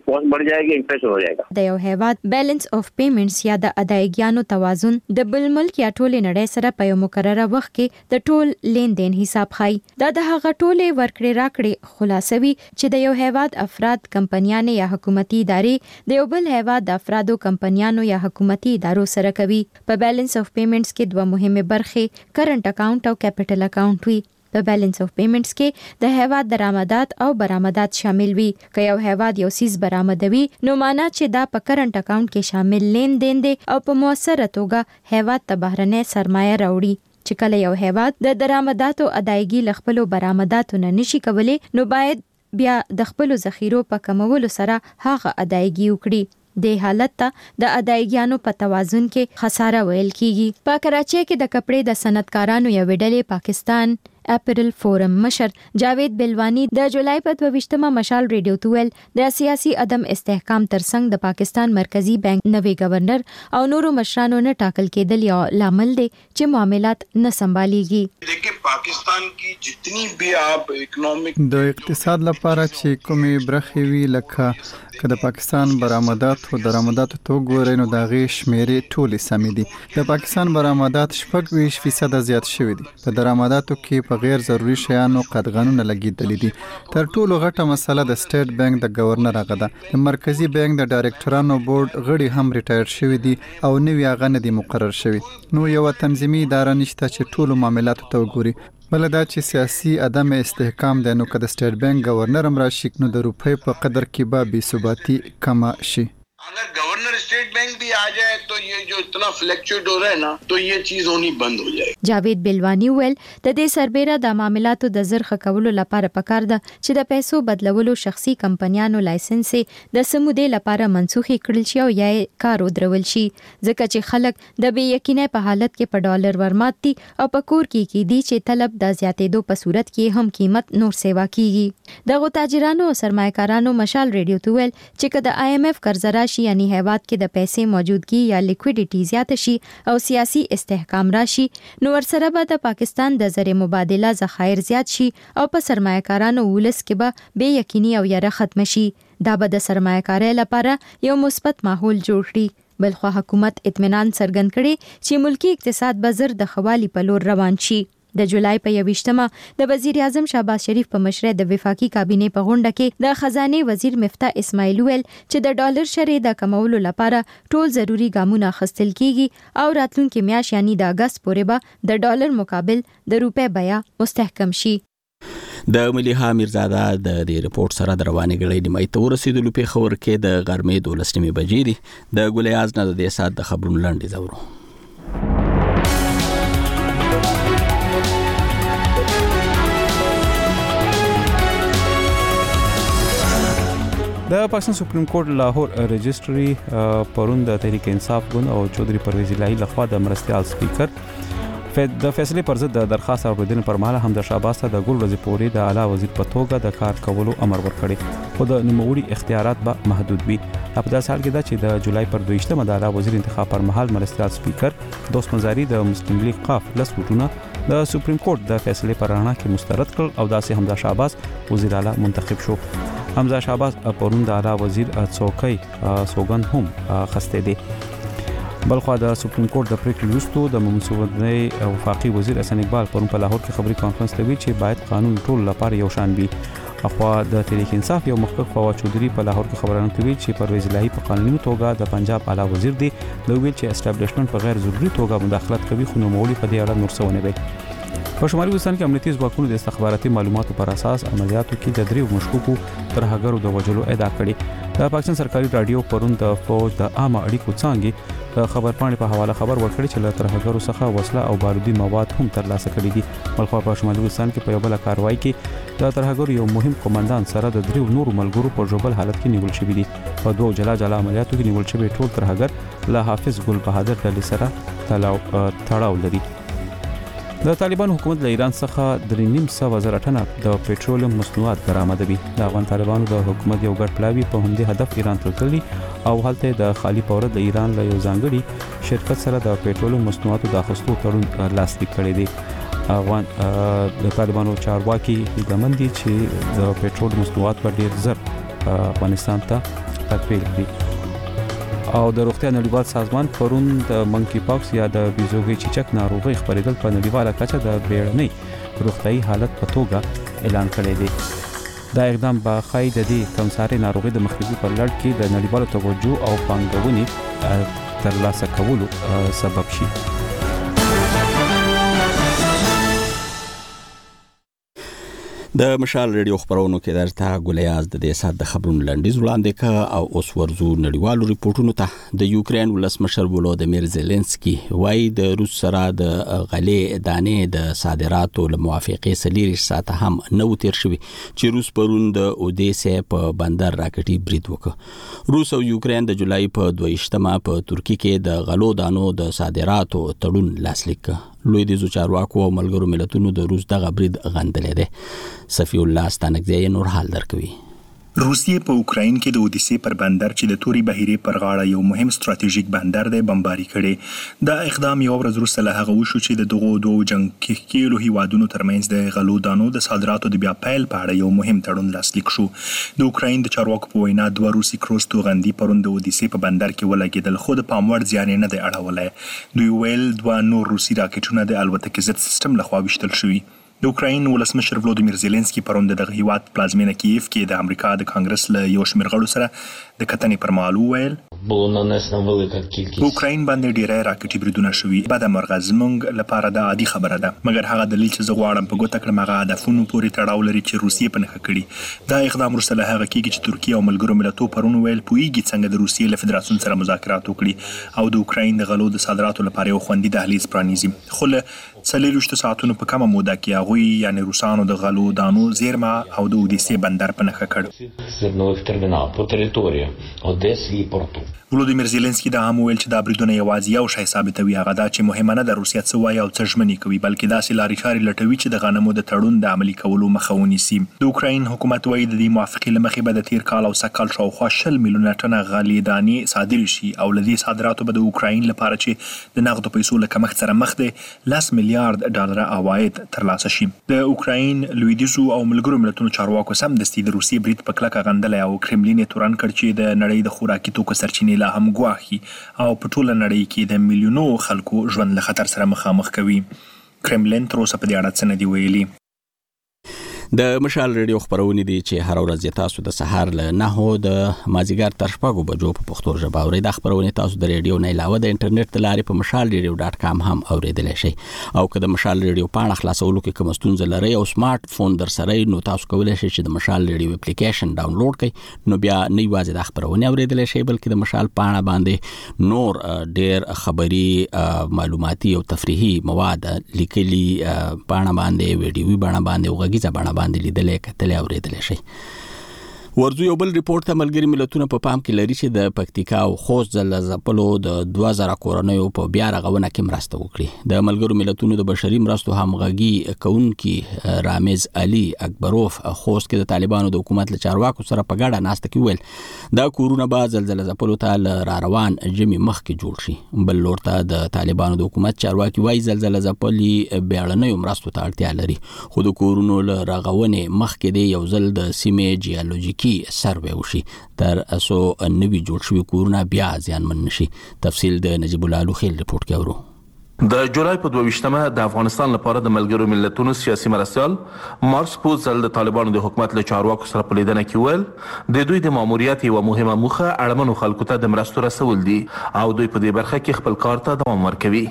[SPEAKER 13] د یو هیواد بیلانس اف پیمنټس یا د ادایګیانو توازن د بل ملک یا ټولې نړۍ سره په یو مقرره وخت کې د ټول لین دین حساب خای. دا د هغه ټولې ورکړې راکړې خلاصوي چې د یو هیواد افراد، کمپنیانې یا حکومتي ادارې د یو بل هیواد د افرادو، کمپنیانو یا حکومتي ادارو سره کوي. په بیلانس اف پیمنټس کې دوه مهمه برخې کرنٹ اکاونټ او کیپټل اکاونټ وي. په بیلانس اف پیمنټس کې د هیواد درآمدات او برآمدات شامل وي. که یو هیواد یو سیس برآمدوي نو معنا چې دا په کرنٹ اکاونټ کې شامل لین دین دی او په موثره توګه هیواد ته بهرنۍ سرمایه راوړي. چې کله یو هیواد د درآمداتو ادایګي ل خپلو برآمداتو نه نشي کولی نو باید بیا د خپلو ذخیرو په کمولو سره هغه ادایګي وکړي. د حالت ته د ادایګیانو په توازن کې خساره ویل کیږي. په کراچۍ کې د کپړې د صنعتکارانو یو ډلې پاکستان اپریل فورم مشر جاوید بلوانی د جولای په 22مه مشال ریډیو ته ویل د سیاسي عدم استحکام ترڅنګ د پاکستان مرکزی بانک نوی گورنر او نورو مشرانو نه ټاکل کېدل یو لامل دی چې معاملات نه سمباليږي.
[SPEAKER 20] देखिए पाकिस्तान की जितनी भी आप इकोनॉमिक
[SPEAKER 12] د اقتصاد لپاره چې کومې برخې وی لکه که د پاکستان برآمدات او درآمدات تو ګورئ نو د غي شمیرې ټولې سمې دي. د پاکستان برآمدات 26% زیات شوي دي. په درآمداتو کې په غیر ضروري شیانو قدغنونه لګیدل دي. تر ټولو غټه مسله د سټیټ بانک د گورنر هغه ده. د مرکزی بانک د ډایرکټرانو بورډ غړي هم ریټایر شوي دي او نوی هغه نه دي مقرر شوي. نو یو تنظیمي اداره نشته چې ټولو معاملاتو ته وګوري. بل دا چې سیاسي عدم استحکام دی نو که د سټیټ بانک گورنر هم راشي نو د روپۍ په قدر کې به بې ثباتی کم شي.
[SPEAKER 20] अगर गवर्नर स्टेट बैंक भी आ जाए तो ये जो इतना फ्लक्चुएट हो रहा है ना, तो ये चीज होनी बंद हो जाएगी.
[SPEAKER 13] جاوید بلوانی ویل د دې سربېره د معاملاتو د زرخه کولو لپاره پکار ده چې د پیسو بدلولو شخصي کمپنیانو لایسنس د سمودې لپاره منسوخ کړل شي او یا کار ودرول شي ځکه چې خلک د بې یقینۍ په حالت کې په ډالر ورماتي او په کور کې دي چې طلب د زیاتېدو په صورت کې هم قیمت نور سیوا کیږي. دغه تاجرانو او سرمایه‌کارانو مشال ریډیو ته ویل چې که د IMF قرض راشي یعنی هیواد کې د پیسې موجودګي یا لیکویډیټي زیات شي او سیاسي استحکام راشي نو ورسره به د پاکستان د زر مبادله ذخایر زیات شي او په سرمایه‌کارانو ولس کې به بې یقیني او یاره ختم شي. دا به د سرمایه‌کارۍ لپاره یو مثبت ماحول جوړ کړي. بلخو حکومت اطمینان څرګند کړي چې ملکی اقتصاد به زر د خوالي په لور روان شي. د جولای په 28مه د وزیر اعظم شهباز شریف په مشرۍ د وفاقي کابینې په غونډه کې د خزانه وزیر مفتاح اسماعیل ویل چې د ډالر شرې د کمولو لپاره ټول ضروری ګامونه اخیستل کیږي او راتلونکي میاشت یعنی د اگست پورې به د ډالر مقابل د روپې بیا مستحکم شي.
[SPEAKER 1] د مليحه میرزاده د دې ریپورت سره د رواني غړي نیمه ته ورسېدلو په خبر کې د غرمې 12 بجې دي. د ګلیاز نه د سات د خبرونو لاندې زورو.
[SPEAKER 2] د پاکستان سپریم کورټ لاهور رجسټري پرون د تحریک انصاف ګوند او چودري پرویز الهی لخوا د مرستيال سپیکر د فیصله پر ضد د درخواست اوریدنې پر مهال هم د شهباز ته د ګل ورځې پورې د اعلی وزیر په توګه د کار کولو امر ورکړی خو د نوموړي اختیارات به محدود وي. په داسې حال کې دا چې د جولای پر 22مه د اعلی وزیر انتخاب پر مهال مرستيال سپیکر دوست مزاری د مسلم لیگ قاف لس وټونه د سپریم کورټ د فیصله پر رڼا کې مسترد کړ او داسې هم د شهباز وزیر اعلی منتخب شو. حمزه شهباز پرون د اعلی وزیر څوکۍ سوګند هم خسته دي. بلخو د سپریم کورټ د پریکړې وروسته د منصوبې وفاقي وزیر احسان اقبال پرون په لاهور کې خبري کانفرنس ته ویل چې باید قانون ټول لپاره یو شان وي. اخوا د تحریک انصاف یو مخکښ فواد چودري په لاهور کې خبرونه کوي چې پرویز الهی په قانوني توګه د پنجاب اعلی وزیر دی. د ویل چې اسټابلیشمنت په غیر ضروري توګه مداخلت کوي خو نوموړي په دې اړه نور څه ونه وایي. په شمالي وزستان کې امنیتي ځواکونو د استخباراتي معلوماتو پر اساس عملیاتو کې د دریو مشکوکو ترهګرو د وژلو ادعا کړې. د پاکستان سرکاري رادیو پرون د فوج د عامه اړیکو څانګې د خبرپاڼې په حواله خبر ورکړی چې له ترهګرو څخه وسله او بارودي مواد هم ترلاسه کړي دي. بلخو په شمالي وزستان کې په یو بل کاروایی کې د ترهګرو یو مهم قومندان سره د دریو نورو ملګرو په ژوبل حالت کې نیول شوی دي. په دوه جلا عملیاتو کې نیول شوی ټول ترهګر له حافظ ګل بهادر ډلې سره تړاو لري. د طالبان حکومت له ایران څخه 3.5 ټنه د پېټرولیم مصنوعات برآمدوي. د افغان طالبانو د حکومت یو ګډ پلاوی په همدې هدف ایران ته تللی او هلته د خالی پورد د ایران له یو ځانګړي شرکت سره د پېټرولیم مصنوعاتو د اخیستو تړون لاسلیک کړی دی. افغان د طالبانو چارواکي ګمان دي چې د پېټرول مصنوعات په ډیر زر افغانستان ته تحویل کړي. او د روغتیا نړیوال سازمان پرون د منکی پاکس یا د بیزوګي چیچک ناروغي خبرېدل په نړیواله کچه د بیړنۍ روغتیايي حالت په توګه اعلان کړی دی. دا اقدام به خای د دې کمساري ناروغي د مخنیوي پر لړ کې د نړیوالو توجه او پانګونې ترلاسه کولو سبب شي.
[SPEAKER 1] د مشال ریډیو خبرونو کې درته ګلیاز د دې سات د خبرونو لاندې وړاندې کا او اوس ورزو نړیوالو ریپورتونو ته. د یوکرين ولسمشر ولودیمیر زيلنسکي وايي د روس سره د غلې دانې د صادراتو له موافقې سلیری ساته هم نو تیر شوی چې روس پرون د اودیسه په بندر راکټي برید وکړ. روس او یوکرين د جولای په 22مه په ترکی کې د غلو دانو د صادراتو تړون لاسلیک کړ. لوی د چارواکو او ملګرو ملتونو د روس دغه برید غندلې ده. صفی الله ستانکزی نور حال درکوي.
[SPEAKER 21] روسیې په اوکراین کې د اودیسې پر بندر چې د توري بهیرې پر غاړه یو مهم ستراتیژیک بندر دی بمباري کړي. دا اقدام یو ورځ وروسته له هغه وشو چې د دغو دوه جنگ کېلو هیوادونو ترمنځ د غلو دانو د صادراتو د بیا پیل په اړه یو مهم تړون لاسلیک شو. د اوکراین د چارواکو په وینا دوه روسي کروز توغندي پرون د اودیسې په بندر کې ولګېدل خو د پام وړ زیان نه دی اړولی. دوی ویل دوه نور روسي راکټونه د الوتکې ضد سیستم لخوا ویشتل شوي. د اوکراین ولسمشر ولودیمیر زيلنسکي پرون د هیواد پلازمینه کیف کې د امریکا د کانګرس له یو شمېر غړو سره د کتنې پر مهال وویل په اوکراین باندې ډیری راکټي بریدونه شوي بده مرغه زموږ لپاره دا عادي خبره ده مګر هغه دلیل چې زه غواړم په ګوته کړم هغه هدفونو پورې تړاو لري چې روسیې په نښه کړي دا اقدام وروسته له هغه کېږي چې ترکیه او ملګرو ملتونو پرون ویل پوهیږي څنګه د روسیې له فدراسیون سره مذاکرات وکړي او د اوکراین د غلو د صادراتو لپاره یو خوندي دهلیز پرانیزي خو له 24 ساعتونو په کمه موده کې هغوی یعنی روسانو د غلو دانو زیرمه او د اودیسې بندر په نښه کړ ولودیمیر زيلنسکي دا هم ویل چې دا بریدونه یوازې یو شی ثابتوي هغه دا چې مهمه نه ده روسیه څه وایي او څه ژمنې کوي بلکې داسې لارې چارې لټوي چې د غنمو د تړون د عملي کولو مخه ونیسي د اوکراین حکومت وایي د دې موافقې له مخې به د تیر کال او سږ کال شاوخوا 20 میلیونه ټنه غلې دانې صادرې شي او له دې صادراتو به د اوکراین لپاره چې د نغدو پیسو له کمښت سره مخ دی 10 میلیارډ ډالر عواید ترلاسه شي د اوکراین لویدیځو او ملګرو ملتونو چارواکو سمدستي د روسیې برید په کلکه غندلی او کرملین یې تورن کړ چې د نړۍ د خوراکي توکو سرچینې لا هم ګواښي او په ټوله نړۍ کې د میلیونو خلکو ژوند له خطر سره مخامخ کوي کرملین تر اوسه په دې اړه څه نه دي ویلي
[SPEAKER 1] د مشال ریډیو خبرونه دي چې هر ورځ تاسو د سهار له 9 د مازیګر تر 6 بجو په پښتو ژبه اورئ د خبرونه تاسو د ریډیو نه علاوه د انټرنیټ لارې په mashalradio.com هم اوریدلای شئ او که د مشال ریډیو پاڼه خلاصولو کې کوم ستونزه لرئ او سمارټ فون در سره نو تاسو کولای شئ چې د مشال ریډیو اپلیکیشن ډاونلوډ کړئ نو بیا نه یوازې د خبرونه اوریدلای شئ بلکې د مشال پاڼه باندې نور ډیر خبري معلوماتي او تفریحي مواد لیکلي پاڼه باندې ویډیوي باندې او غږیزه باندې لیدلې کتلې اوریدلې شي ورځو یو بل ریپورت ته ملګری ملتونه په پام کې لري چې د پکتیکا او خوست زلزلو د 2000 کورنیو په بیا رغونه کې مرسته وکړي د ملګرو ملتونو د بشري مرستو همغږي کونکي رامز علي اکبروف خوست کې د طالبانو د حکومت له چارواکو سره په ګډه ناسته کې ویل دا کورونه به زلزلې زپلو ته را روان جمی مخ کې جوړ شي بل لورته د طالبانو د حکومت چارواکي وايي زلزلې زپلې بیړنۍ مرستو ته اړتیا لري خو د کورونو له رغونې مخ کې دی یو ځل د سیمې جیولوژیکي سروې وشي تر اسو نوی جوړ شوی کورونه بیا ځانمن نشي تفصیل د نجیب الله لوخیل ریپورت کې اورو
[SPEAKER 3] د جولای په 22مه د افغانستان لپاره د ملګرو ملتونو سیاسي مرستيال مارس پوزل د طالبانو د حکومت له چارواکو سره په لیدنه کې ویل د دوی د ماموریت یو مهمه موخه اړمنو خلکو ته د مرستو رسول دي او دوی په دې برخه کې خپل کار ته دوام ورکوي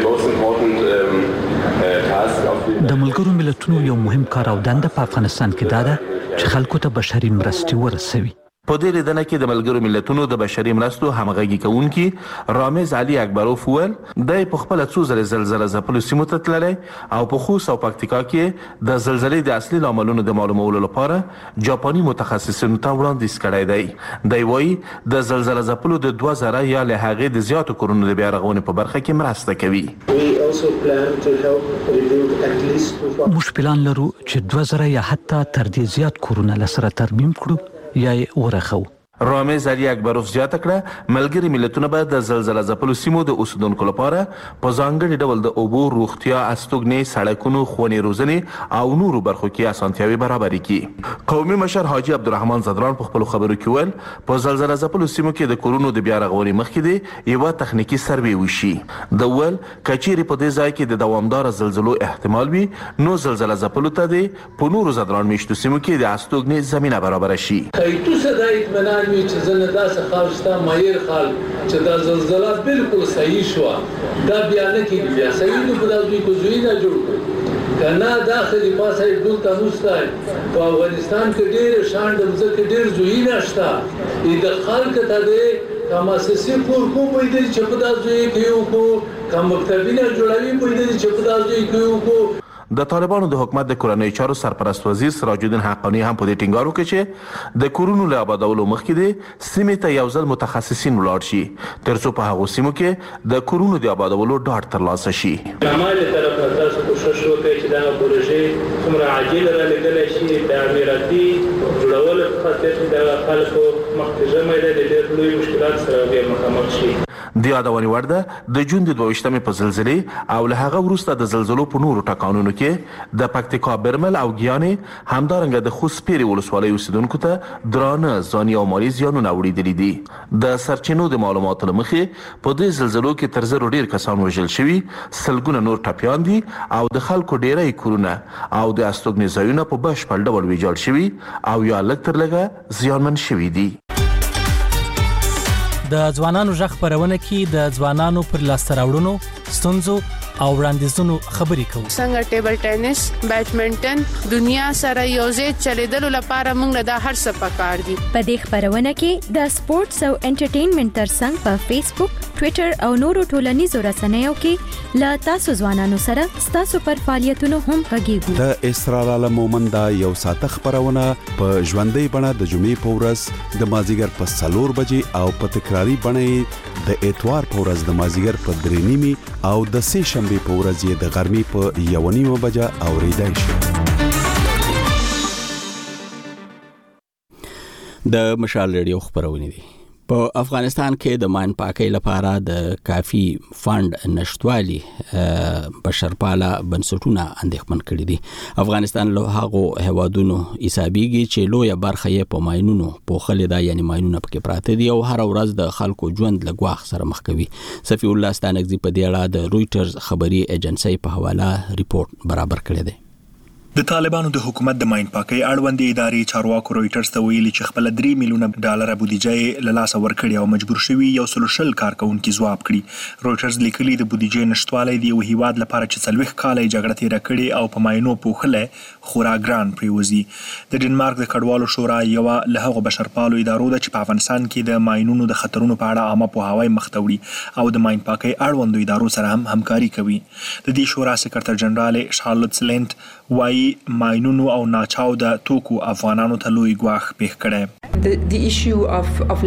[SPEAKER 22] د ملګرو ملتونو یو مهم کار او دنده په افغانستان کې دا ده چې خلکو ته بشري مرستې ورسوي
[SPEAKER 3] په دې لیدنه کې د ملګرو ملتونو د بشري مرستو همغږي کوونکي رامز علي اکبروف ول د په خپل څو زلزلې زپلو سیمو ته تللی او په خوست او پکتیکا کې د زلزلې د اصلي عاملونو د معلومولو لپاره جاپاني متخصصینو ته وړاندیز کړی دی دوی وايي د زلزلې زپلو د 2000 یا له هغه د زیاتو کورونو د بیا رغونې په برخه کې مرسته کوي
[SPEAKER 22] موږ پلان لرو چې 2000 یا حتی تر دې زیات کورونه لسره ترمیم کړو یا ورخو
[SPEAKER 3] رامز علي اکبروف زیاته کړه ملګري ملتونه به د زلزلې زپلو سیمو د اوسیدونکو لپاره په ځانګړي ډول د اوبو روغتیا استوګنې سړکونو خونې روزنې او نورو برخو کې اسانتیاوي برابرې کړي قومي مشر حاجی عبدالرحمن زدران په خپل خبرو کې ویل په زلزلې زپلو سیمو کې د کورونو د بیا رغونې مخکې دی یو تخنیکی سروې وشي د ول کچيري په دې ځای کې د دوامدار زلزلو احتمال وي نو زلزلې زپلو ته دی په نورو زدران میشتو سیمو کې د استوګنې زمينه برابر شي
[SPEAKER 23] چې زنه داسې خال شته مایر خال چې دا زلزلہ بالکل صحیح شو دا بیا نه کیږي بیا صحیح نه بدا دوی کو زوی نه جوړ کړي کنه داخلي پاسه ډول تنوستای په افغانستان کې ډېر شان د ځکه ډېر زوی نشته د خلک ته د کماسسي کور کو پیدا چې په دا زوی کیو کو کوم مکتبینه جوړوي پیدا چې په دا زوی کیو کو
[SPEAKER 3] د طالبانو د حکومت د کورنۍ چارو سرپرست وزیر سراج الدین حقانی هم په دې ټینګار وکړ چې د کورونو له آبادولو مخکې د سیمې ته یو ځل متخصصین ولاړ شي ترڅو په هغو سیمو کې د کورونو د آبادولو ډاډ ترلاسه شي
[SPEAKER 23] عمل طرف تاسو کوشش وکړئ چې دا پروژې څومره عاجل را لګل شي د امنیتي جوړولو خاطر د خلکو مخکې جمع د ډېر لوی مشکلات سره مخامخ شي
[SPEAKER 3] د یادونې وړ ده د جون د 22مې په زلزلې او له هغه وروسته د زلزلو په نورو ټکانونو کې د پکتیکا برمل او ګیانې همدارنګه د خوسپيري ولسوالۍ اوسیدونکو ته درانه ځاني او مالي زیانونه وړيدلي دي. د سرچینو د معلوماتو له مخې په دې زلزلو کې تر زرو ډیر کسان وژل شوي، سلګونه نور ټپیان دي او د خلکو ډیری کورونه او د استوګنې ځایونه په بشپړ ډول ویجاړ شوي او یا لږ تر لږه زیانمن شوي دي.
[SPEAKER 6] د ځوانانو ژغ خپرونه کې د ځوانانو پر لاسته راوړنو، ستونزو او وړاندیزونو خبرې کوو.
[SPEAKER 7] څنګه ټیبل ټینس، بیډمنټن دنیا سره یوځای چلیدلو لپاره موږ دا هر څه پکار دي.
[SPEAKER 13] په دې خبرونه کې د سپورتس او انټرټینمنټ ترڅنګ په فیسبوک، ټوئیټر او نورو ټولنیزو رسنیو کې لا تاسو ځوانانو سره ستاسو پر فعالیتونو هم غږیږو.
[SPEAKER 18] د اسرار عالم مومند یو ساعت خبرونه په ژوندۍ بڼه د جمعې په ورځ د مازیګر په 4 بجې او په تکراری بڼه د اتوار په ورځ د مازیګر په 3:30 او د سه شنبه په ورځ یې د غرمې په 1:30 بجې اوریدای شي.
[SPEAKER 1] د مشال ریډیو خبرونه دي. په افغانستان کې د ماین پاکۍ لپاره د کافي فند نشټوالي بشرپاله بنسټونه اندېښمن کړي دي. افغانستان له هغو هوادونو حسابيږي چې لویه برخه یې په ماینونو پوښلې ده، یعنی ماینونه پکې پراته دي او هر ورځ د خلکو ژوند له ګواښ سره مخ کوي. صفی الله ستانګزي په دې اړه د رويټرز خبري ایجنسی په حواله ریپورت برابر کړی دی.
[SPEAKER 21] د طالبانو د حکومت د ماین پاکۍ اړوند ادارې چارواکو رويټرز ته ویلي چې خپل 3 میلیونه ډالر بودیجه له لاسه ورکړي او مجبور شوي یو سلوشل کارکونکو ځواب کړي. رويټرز لیکلي د بودیجه نشټوالي د یو هیواد لپاره چې 40 کال جګړه تیر کړي او په ماینو پوښله خورا ګران پریوزي. د ډنمارک د کډوالو شورا یو له هغو بشرپالو ادارو د چې په افغانستان کې د ماینونو د خطرونو په اړه عامه پوهاوی مختوړي او د ماین پاکۍ اړوند ادارو سره هم همکاري کوي. د دې شورا سکرټر جنرال شارلوت سلنت وايي ماینونو او ناچاو د توکو افغانانو ته لوی ګواښ پیښ کړي.
[SPEAKER 8] The issue of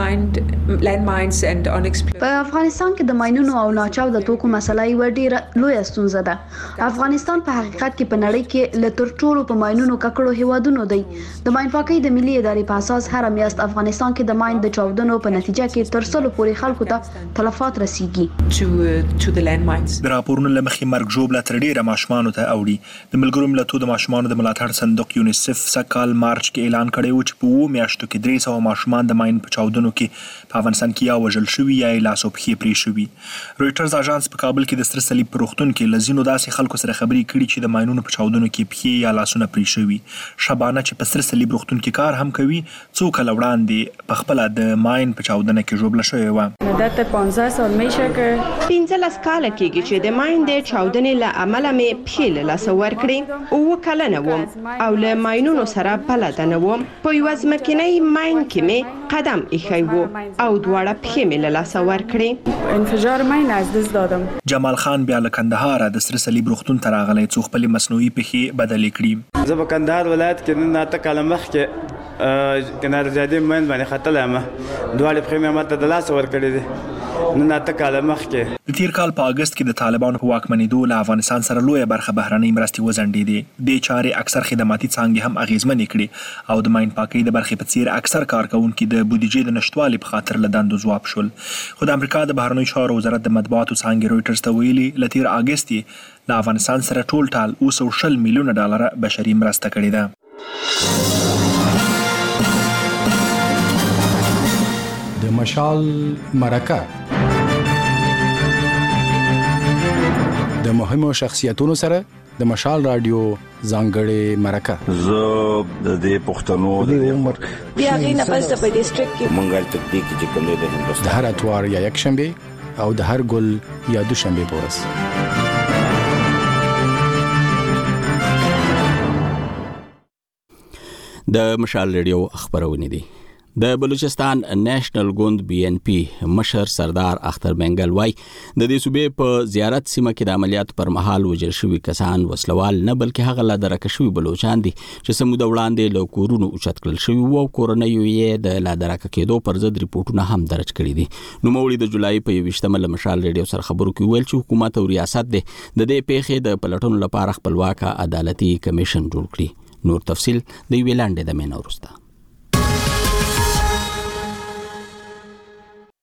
[SPEAKER 8] landmines and unexploded.
[SPEAKER 24] په افغانستان کې د ماینونو او ناچاو د توکو مسله یو ډیره لوی ستونزه ده. افغانستان په حقیقت کې په نړۍ کې له تر ټولو په ماینونو ککړو هیوادونو دی. د ماین پاکۍ د ملي ادارې په اساس هر میاشت افغانستان کې د ماین د چاودنو په نتیجه کې تر څلو پورې خلکو ته تلفات رسیږي.
[SPEAKER 8] to the landmines.
[SPEAKER 21] د راپورونو لمخې مرګ ژوبله تر ډیره ماشومانو ته اوړي. د ملګرو ملتونو د ماشومانو د ملاتړ صندوق یونیسف سکهال مارچ کې اعلان کړی و چې په 2 میاشتو کې 300 ماشومان د ماین په چاودنو کې په افغانستان کې یا وژل شوي یا لاس او پښې پرې شوي. رويټرز اژانس په کابل کې د ستر صلیب په روغتون کې لزینو داسې خلکو سره خبرې کړي چې د ماینونو په چاودنو کې پښې یا لاسونه پرې شوي. شبانه چې په ستر صلیب روغتون کې کار هم کوي، څو کال وړاندې په خپل د ماین په چاودنه کې ژوبله شوې و.
[SPEAKER 25] مدت 15 سال میشه که 15 کال کېږي چې د ماین د چاودنې له امله مې پښې له لاسه ورکړې او کلنه وم او له ماینونو سره بلده نه وم. په یوه ځمکنۍ ماین کې مې قدم ایښی و او دواړه پښې مې له لاسه ورکړې. انفجار ماین از دست دادم.
[SPEAKER 21] جمال خان بیا له کندهار د سره صلیب روغتون ته راغلی څو خپل مصنوعي پښې بدلې کړي.
[SPEAKER 26] زه په کندهار ولایت کې نن 9 کاله مخکې کنار جادي ماین باندې خطلې ما دواړه پښې مې ماته د لاسه ورکړې دي. نن 9 کاله مخکې
[SPEAKER 21] د تیر کال په اگست کې د طالبانو په واکمنېدو له افغانستان سره لویه برخه بهرنۍ مرستې وځنډېدې. د چارې اکثر خدماتي څانګې هم اغیزمنې کړي او د ماین پاکۍ د برخې په څیر اکثر کارکونکي د بودیجې د نشټوالي په خاطر له دندو ځواب شول. خو د امریکا د بهرنیو چارو وزارت د مطبوعاتو څانګې رويټرز ته ویلي له تیر اگست له افغانستان سره ټول 240 میلیونه ډالر بشري مرسته کړې ده.
[SPEAKER 27] د مشال مرکه د مهمو شخصیتونو سره د مشال رادیو ځانګړې مرکه.
[SPEAKER 28] زه د دې پښتنو د عمر
[SPEAKER 25] بیا غینه پس په ډیسټریکټ کې
[SPEAKER 28] مونږه تدبیق چې کوم د هندوستان
[SPEAKER 27] د هر اتوار یا یک شنبه او د هر ګل یا دوشنبه په ورځ.
[SPEAKER 1] د مشال ریډیو خبرونه دي. د بلوچستان نېشنل ګوند BNP مشر سردار اختر بنگل وای د دې صوبې په زیارت سیمه کې د عملیات پر مهال وژل شوي کسان وسلوال نه بلکې هغه لا درک شوي بلوچستان دي چې سمود وړاندې له کورونو اوچت کړل شوي او کورنۍ یې د لا درک کېدو پر ضد ریپورتونه هم درج کړي دي. نو مولوی د جولای په 28مه مشال ریډیو سره خبرو کې ویل چې حکومت او ریاست د دې پیښې د پلټنو لپاره خپلواک عدالتي کمیشن جوړ کړي. نور تفصيل د ویلاندې د مینورستا.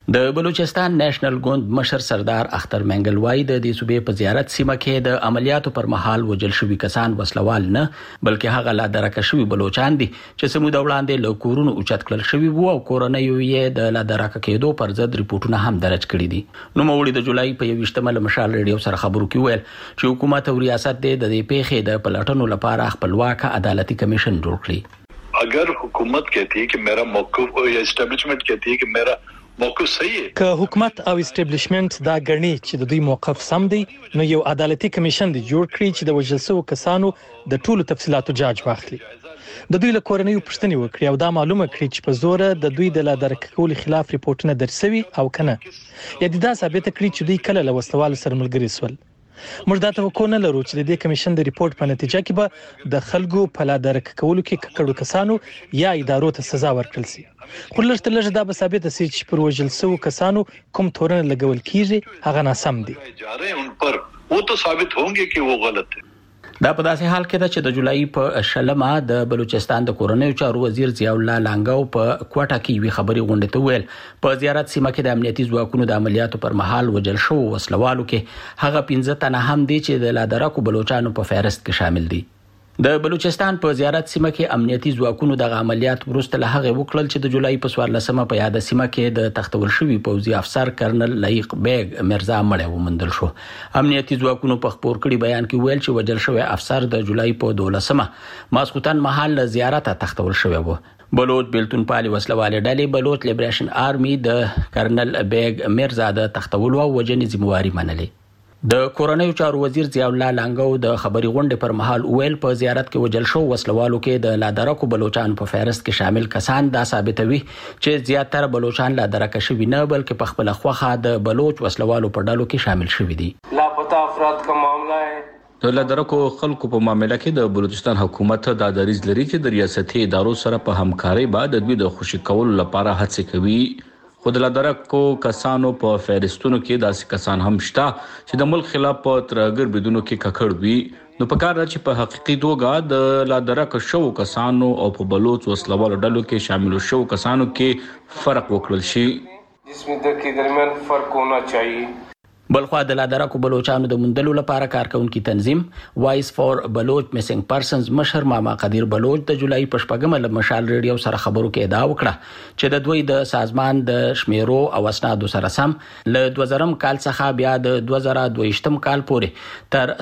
[SPEAKER 1] د بلوچستان نېشنل ګوند مشر سردار اختر منګل وای د دې صوبې په زیارت سیمه کې د عملیاتو پر مهال وجل شوی کسان وسلوال نه بلکې هغه لا درکه شوی بلوچستان دي چې سمو د وړاندې له کورونو اوچت کړل شوی وو او کورنۍ یې د لا درکه کېدو پر ضد ریپورتونه هم درج کړي دي. نو مولوی د جولای په 28 مشال ریډیو سره خبرو کې ویل چې حکومت او ریاست د دې پیښې د پلټنو لپاره خپلواک عدالتي کمیشن جوړ کړي.
[SPEAKER 4] اگر حکومت کہتی ہے کہ میرا موقف یا اسٹیبلشمنٹ کہتی ہے کہ میرا موقف صحیح ہے
[SPEAKER 6] که حکومت او اسټابلیشمنت دا ګڼي چې د دوی موقف سم دی نو یو عدالتي کمیشن دی جوړ کړي چې د وژل شوو کسانو د ټولو تفصيلاتو جاج واخلي. د دوی له کورنۍ پوښتنې وکړي او دا معلومه کړي چې په زور د دوی د لا درک کول خلاف ریپورتونه درسوي او کنه یا دا ثابت کړي چې دوی کله له وسوال سره ملګری سول. موږ دا توقع نه لرو چې د دې کمیشن د ریپورت په نتیجه کې به د خلکو په لا درک کولو کې ککړو کسانو یا ادارو ته سزا ورکړل شي. خو لږ دا به ثابت شي چې پر وژل شوو کسانو کوم تورن لګول کیږي هغه ناسم دي.
[SPEAKER 4] جا رہے ہیں ان پر وہ تو ثابت ہوں گے کہ وہ غلط ہے.
[SPEAKER 1] دا په داسې حال کې ده چې د جولای په شلمه د بلوچستان د کورنیو چارو وزیر ضیاء الله لانګاو په کوټه کې وی خبري غونډه ته ویل په زیارت سیمه کې د امنیتي ځواکونو د عملیاتو پر مهال وجل شو وسلوالو کې هغه 15 تنه هم دي چې د لادرکو بلوچستانو په فهرست کې شامل دي. د بلوچستان په زیارت سیمه کې امنیتي ځواکونو د عملیات وروسته له هغه وکړل چې د جولای په 14مه په یاد سیمه کې د تختول شوی پوځي افسر کرنل لایق بیگ مرزا مړ ومندل شو. امنیتي ځواکونو په خبر کړي بیان کې ویل چې وجل شوی افسر د جولای په 12مه ماسخوتن مهال زیارت تختول شوی وو. بلوچ بیلتون پالي وسلواله ډلې بلوچ لیبریشن آرمي د کرنل بیگ مرزا د تختول او وجنې ذمہواری منلې. د کورنیو چارو وزیر ضیاء الله لانګاو د خبري غونډې پر مهال ویل په زیارت کې وجل شو وسلوالو کې د لادرکو بلوچستان په فهرست کې شامل کسان دا ثابتوي چې زیاتره بلوچستان لادرکه شوی نه بلکې په خپل خوخه د بلوچ وسلوالو په ډلو کې شامل شوی دي.
[SPEAKER 5] لاپتا افراد کا معاملہ ہے.
[SPEAKER 9] د لادرکو خلکو په معاملې کې د بلوچستان حکومت د دریز لري چې د ریاستي ادارو سره په همکارۍ بعد د دوی د خوشی کولو لپاره هڅه کوي. خود لادرکو کسانو په فهرستونو کې داسې کسان هم شته چې د ملک خلاف په ترګر بدونو کې ککړ وي. نو په کار چې په حقيقي توګه د لادرک شو کسانو او په بلوچ وسلوالو ډلو کې شامل شو کسانو کې فرق وکړل شي
[SPEAKER 5] جسمه د کې درمیان فرق ہونا چاهیے.
[SPEAKER 1] بلخوا د لادرکو بلوچستانو د مندلو لپاره کارکونکو تنظیم وایس فور بلوچ میسنګ پرسنز مشر ماما قدیر بلوچ د جولای په 14مه مشال ریډیو سره خبرو کې ادعا وکړه چې د دوی د سازمان د شمیرو او اسنادو سره سم له 2000 کال څخه بیا د 2022 کال پورې تر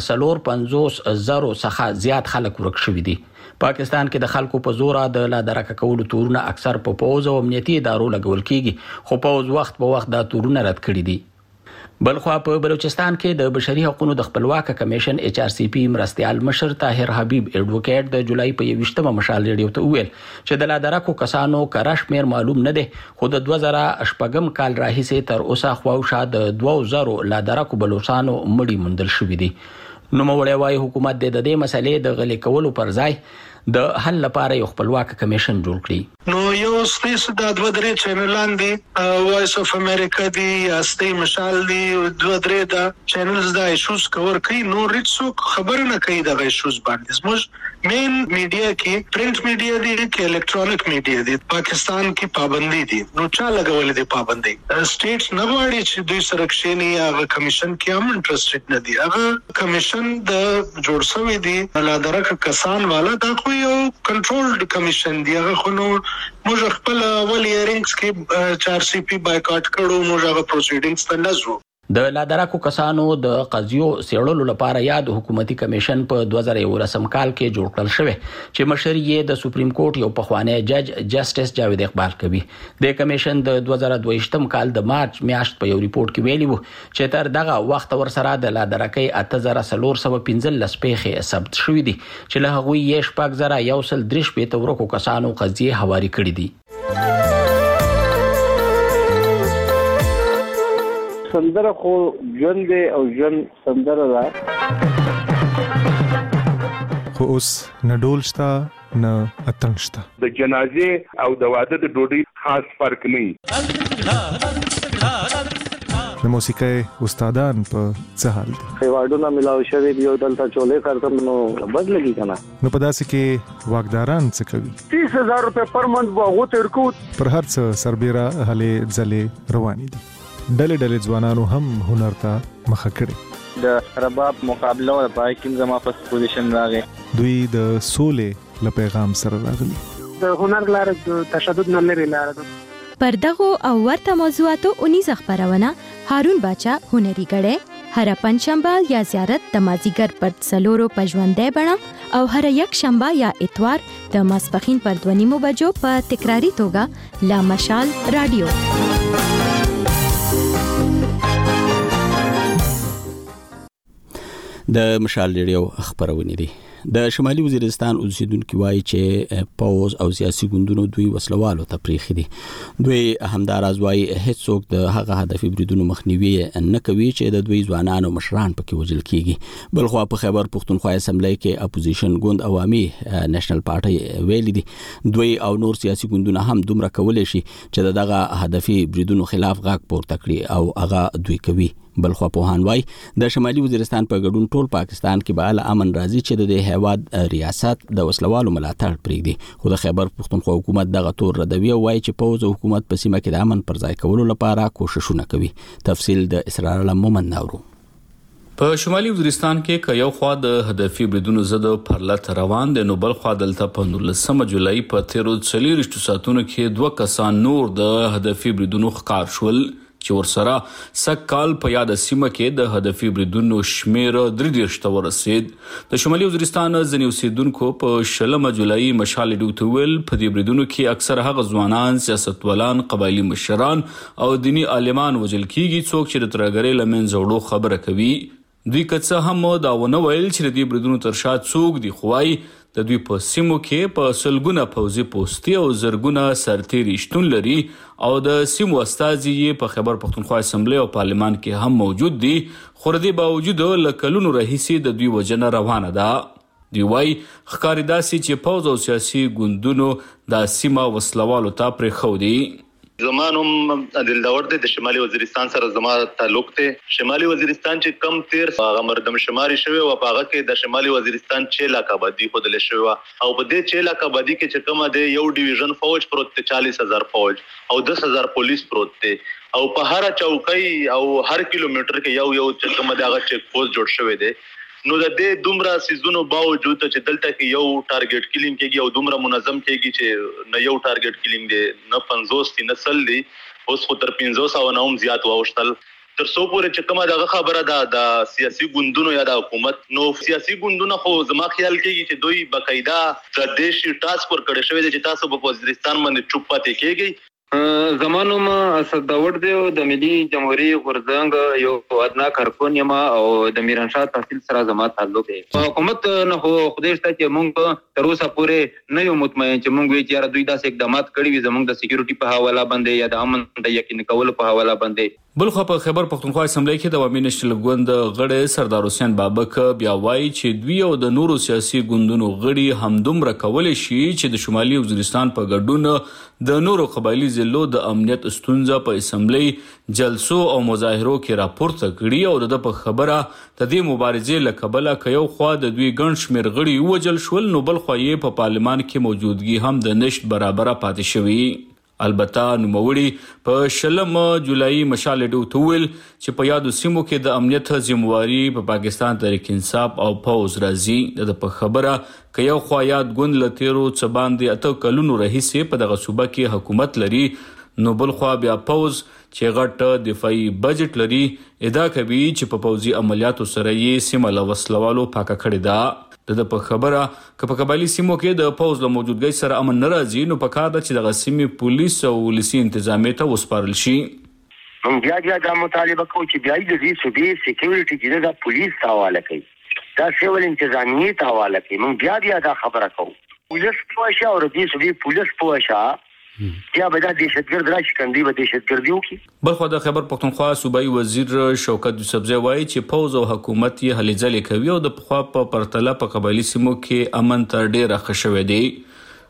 [SPEAKER 1] 450,000 څخه زیات خلک ورک شوي دي. پاکستان کې د خلکو په زور د لادرک کولو تورونه اکثر په پوز او امنیتي ادارو لګول کیږي خو په وخت په وخت دا تورونه رد کړي دي. بلخوا په بلوچستان کې د بشري حقوقو د خپلواک کمیشن HRCP مرستيال مشر طاهر حبیب ایڈوکیټ د جولای په 28مه مشال ریډیو ته ویل چې د لادرکو کسانو کرشمیر معلوم نه دي خو د 2008 کال راهیسې تر اوسه خواوشا د 2000 لادرکو بلوچستانو مړي مندل شوې دي. نو مولوی وايي حکومت د دې مسلې د غلي کولو پر ځای د حل لپاره یو خپلواک کمیشن جوړ کړي.
[SPEAKER 10] نو یو ستاسو د 2-3 چینلان دي وایس اف امریکا دی استي مشال دی 2-3 دا چینلز دا ایشوز کور کوي نو ریټسو خبر نه کوي دا ایشوز باندې زموږ مین میډیا کې پرنٹ میډیا دی کې الکترونیک میډیا دی پاکستان کې پابندي دي نو چا لګولې دي پابندي سټیټس نه غواړي چې دوی سره کښینی هغه کمیشن کې هم انټرېستډ نه دي هغه کمیشن د جوړ شوی دی لادرک کسان والا دا خو یو کنټرولډ کمیشن دی هغه خو نو موږ خپل اول هیرینګز کې 4CP بایکاټ کړو موږ هغه پروسیډینګز ته نه ځو.
[SPEAKER 1] د لادرکو کسانو د قضیو سیړلو لپاره یاد حکومتي کمیشن په 2013 کال کې جوړ کړل شوی چې مشر یې د سپریم کورټ یو پخوانی جج جسټس جاوید اقبال کوي. د کمیشن د 2022 کال د مارچ میاشت په یو ریپورت کې ویلي وو چې تر دغه وخت ورسره د لادرکۍ 8415 پیښې ثبت شوې دي چې له هغوی یې 6113 ورکو کسانو قضیې حواله کړې دي.
[SPEAKER 11] سندره خو ژوند او ژوند سندره ده
[SPEAKER 14] خو اوس نه ډول شته نه اتڼ شته
[SPEAKER 4] د جنازې او د واده د ډوډۍ خاص فرق نه
[SPEAKER 14] د موسیقۍ استادان په څه حال دي؟
[SPEAKER 11] ایوارډونه ملاو شوی دی او دلته چولې کارتم نو بد لګي کنه.
[SPEAKER 14] نو په داسې کې واکداران څه کوي؟
[SPEAKER 11] 30000 روپے پر منت واغو تر کو
[SPEAKER 14] پر هر څه سربېره هلې ځلې روانې دي. ډلې ځوانانو هم هنر ته مخه کړي.
[SPEAKER 2] د رباب مقابله او پای کې زما په پوزیشن راغی.
[SPEAKER 14] دوی د سولې له پیغام سره راغلي.
[SPEAKER 11] د هنر لار د تشدد نه لري لار ده.
[SPEAKER 13] پر دغه او ورته موضوعاتو 19 خبرونه هارون باچا هنري غړې هر پنځشنبه یا زیارت د مازیګر پر څلورو پژوندې بڼه او هر یک شنبه یا اتوار د ماسپخین پر 2:30 بجو په تکراری توګه لا مشال رادیو.
[SPEAKER 1] د مشال رادیو خبرونه دي. د شمالي وزیرستان اوسیدونکو وایي چې پوز او سیاسي ګوندونو دوی وسلوالو ته پریخي دي. دوی همداراز وایي هیڅوک د هغه هدفي بریدونو مخنیوي نه کوي چې د دوی ځوانانو مشران پکې وژل کیږي. بلخو په خیبر پختونخوا اسمبلی کې اپوزیشن ګوند عوامي نېشنل پارټي ویلي دي دوی او نور سیاسي ګوندونه هم دومره کولای شي چې دغه هدفي بریدونو خلاف غږ پورته کړي او هغه دوی کوي. بلخو پوهان وایي د شمالي وزیرستان په ګډون ټول پاکستان کې به ال امن راځي چې د هیواد ریاست د وسلوالو ملاتړ پرېږدي. خو د خیبر پختونخوا حکومت دغه تور ردوي او وایي چې پوز او حکومت په سیمه کې د امن پر ځای کولو لپاره کوششونه کوي. تفصیل د اسرار المومن نورو.
[SPEAKER 9] په شمالي وزیرستان کې یو خوا د هدفي بریدونو زده پرلط روان دي، نو بل خوا دلته په 19 جولای په 13 ساعتونو کې 2 کسان نور د هدفي بریدونو ښکار شول چې ورسره سکال په یاد سیمه کې د هدفي بریدونو شمیر 33 ته ورسید. د شمالي وزیرستان ځینې اوسیدونکو په 16 جولای مشال ډوتویل په دې بریدونو کې اکثر هغه ځوانان، سیاستوالان، قبایلی مشران او دینی عالمان وژل کیږي څوک چې د ترهګرۍ له منځه وړو خبره کوي. دوی که هم دا ونه ویل چې د دې بریدونو تر شا څوک دي، خو وايي د دوی په سیمو کې په سلګونه پوځي پوستي او زرګونه سرتیري شتون لري او د سیمو استازي په خیبر پختونخوا اسمبلی او پارلمان کې هم موجود دي. خو د دې باوجود له کلونو راهیسې د دوی وژنه روانه ده. دوی وايي ښکاري داسې چې پوځ او سیاسي ګوندونو د سیمه وسلوالو ته پرېښودي.
[SPEAKER 12] زمانم عادل داور د شمالي وزیرستان سره زما تعلق ته. شمالي وزیرستان چې کم تیر هغه مردم شماري شوی او هغه کې د شمالي وزیرستان 6 لک آبادی خودل شوی او په دې 6 لک آبادی کې چې کومه د یو ډیویژن فوج پروت 40000 فوج او 10000 پولیس پروت دي او په هر چوکۍ او هر کیلومتر کې یو چې کومه دغه چیک پوسټ جوړ شوی دی. نو د دې دومره سيزونو باوجود چې دلته کې یو ټارګټ کلینګ کېږي او دومره منظم کېږي چې نه یو ټارګټ کلینګ دی نه 50 نه سل دی، اوس خو تر 500 نه هم زیات واوښتل. تر څو پورې چې کومه دغه خبره ده د سیاسي ګوندونو یا د حکومت، نو سیاسي ګوندونه خو زما خیال کېږي چې دوی باقاعده د دیشي ټاسک فورس کړی شوی دی چې تاسو په وزیرستان باندې چوپ پاتې کېږئ.
[SPEAKER 2] زمانوم اسد داور دی د ملي جمهوریت غورځنګ یو ادنا کارکون یم او د میرانشاه تحصیل سره زما تعلق دی. حکومت نه خو خدای شته چې مونږ تر اوسه پورې نه یو مطمئن چې مونږ وی چې دوی داسې اقدامات کړي وي زمونږ د سکیورټي په حواله باندې یا د امن د یقین کولو په حواله باندې.
[SPEAKER 9] بلخو په خیبر پختونخوا اسمبلی کې د عوامي نېشنل ګوند غړی سردار حسین بابک بیا وایي چې دوی او د نورو سیاسي ګوندونو غړي همدومره کولی شي چې د شمالي وزیرستان په ګډون د نورو قبایلی ضلعو د امنیت ستونزه په اسمبلی جلسو او مظاهرو کې راپورته کړي او د په خبره د دې مبارزې له کبله که یو خوا د دوی ګڼ شمېر غړي ووژل شول، نو بل خوا یې په پارلمان کې موجودګي هم د نشت برابره پاتې شوي. البته نوموړي په 16 جولای مشال ډوته ویل چې په یادو سیمو کې د امنیت ذمہواری په پاکستان تحریک انصاف او پوز راځي. د په خبره که یو خوا یاد ګوند له تیرو څه باندې 8 کلونو راهیسې په دغه صوبه کې حکومت لري، نو بل خوا بیا پوز چې غټ دفاعي بجټ لري ادعا کوي چې په پوځي عملیاتو سره یې سیمه له وسلوالو پاکه کړې ده. د په خبره که په قبایلی سیمو کې د پوز له موجودګۍ سره امن نه راځي، نو پکار ده چې دغه سیمې پولیس او ولسي انتظامیه ته وسپارل شي.
[SPEAKER 15] بیا دا مطالبه کوي چې بیا د دې صوبې سکیورټي چې د پولیس ته حواله کوي، دا سیول انتظامیه ته حواله کوي. موږ بیا دا خبره کوو پولیس پوښه او د دې صوبې پولیس پوښه یا به دا دهشتګرد راشي کندي به دهشتګردي وکړي.
[SPEAKER 9] بلخو د خیبر پختونخوا صوبایي وزیر شوکت یوسفزی وایي چې پوز او حکومت یې هلې ځلې کوي او د پخوا په پرتله په قبایلی سیمو کې امن تر ډیره ښه شوی دی.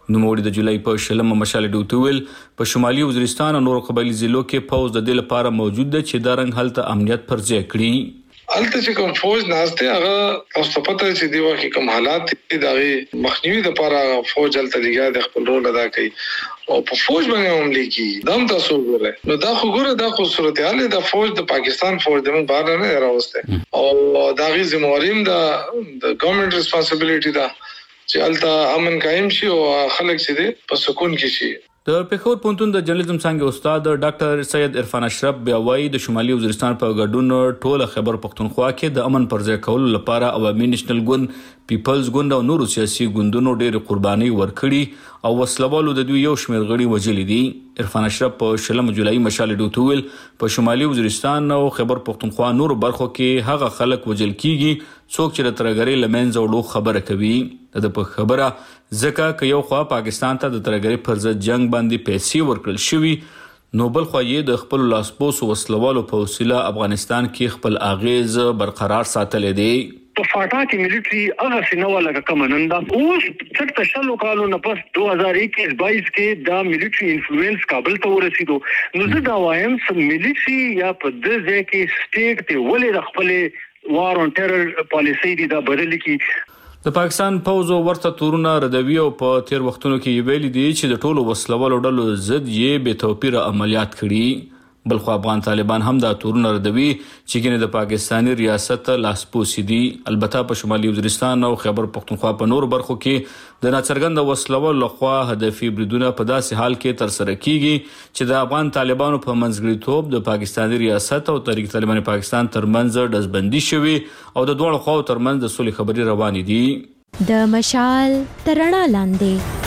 [SPEAKER 9] نوموړي د جولای په 20 مشال ډوتویل په شمالي وزیرستان او نور قبایلی ضلعو کې فوج د دې لپاره موجود ده چې دا رنګ هلته امنیت پر ځای کړي.
[SPEAKER 3] البته چې کوم فوج ناشته هغه اوس په پته چې دی واکه کوم حالات دي دغه مخنیوي د لپاره فوج الته لګیا د خپل رول ادا کوي او په فوج باندې هم لیکي دم تاسو ګوره نو دا خو ګوره دا خو صورتحال د فوج د پاکستان فوج د موږ بار نه راوسته او دا غي ذمہواریم د ګورنمنت ریسپانسیبিলিټی دا چې الته امن قائم شي او خلک چې دي په سکون کې شي.
[SPEAKER 9] د پېښور پوهنتون د جرنالیزم څانګې استاد ډاکټر سید عرفان اشرف بیا وایي د شمالي وزیرستان په ګډون ټول خیبر پختونخوا کې د امن پر ځای کولو لپاره عوامي نېشنل ګوند پیپلز ګوند او نورو سیاسي ګوندونو ډېر قرباني ورکړي او وسلوالو د دوی یو شمېر غړي وژلي دي. عرفان اشرف په 20 جولای مشال ډوتویل په شمالي وزیرستان او خیبر پختونخوا نورو برخو کې هغه خلک وژل کیږي څوک چې د ترګری لمنځه وړو خبره کوي. د په خبره ځکه که یو خوا پاکستان ته د ترګری پر ضد جنگ باندې پیسې ورکړل شوي نو بل خوا یې د خپل لاسپوسو وسلوالو په وسیله افغانستان کې خپل اغیز برقرار ساتلی دی.
[SPEAKER 7] په فاټا کې ملټري هغه سينو لکه کمننده اوس څټ شلو کالو نه پس 2021-22 کې دا ملټري انفلوئنس کابل ته ورسېدو نو زه دا وایم چې ملټري یا په دې ځای کې سټیټ ته ولې خپل وار اون ټیرر پالیسي دی دا بدل کی.
[SPEAKER 9] د پاکستان پوځ ورته تورونه ردوي او په تیر وختونو کې ویلي دي چې د ټولو وسلوالو ډلو ضد یې بې توپیره عملیات کړي. بلخو افغان طالبان هم دا تورونه ردوي چې ګینه د پاکستاني ریاست لاسپوسی دي. البته په شمالي وزیرستان او خیبر پختونخوا په نور برخو کې د ناڅرګند وسلوالو لخوا هدفي بریدونه په داسې حال کې تر سره کیږي چې د افغان طالبانو په منځګړیتوب د پاکستاني ریاست او تحریک طالبان پاکستان ترمنځ ډزبندي شوي او د دوه خواو ترمنځ د صلح خبري روانې دي.
[SPEAKER 13] د مشال ترڼا لاندې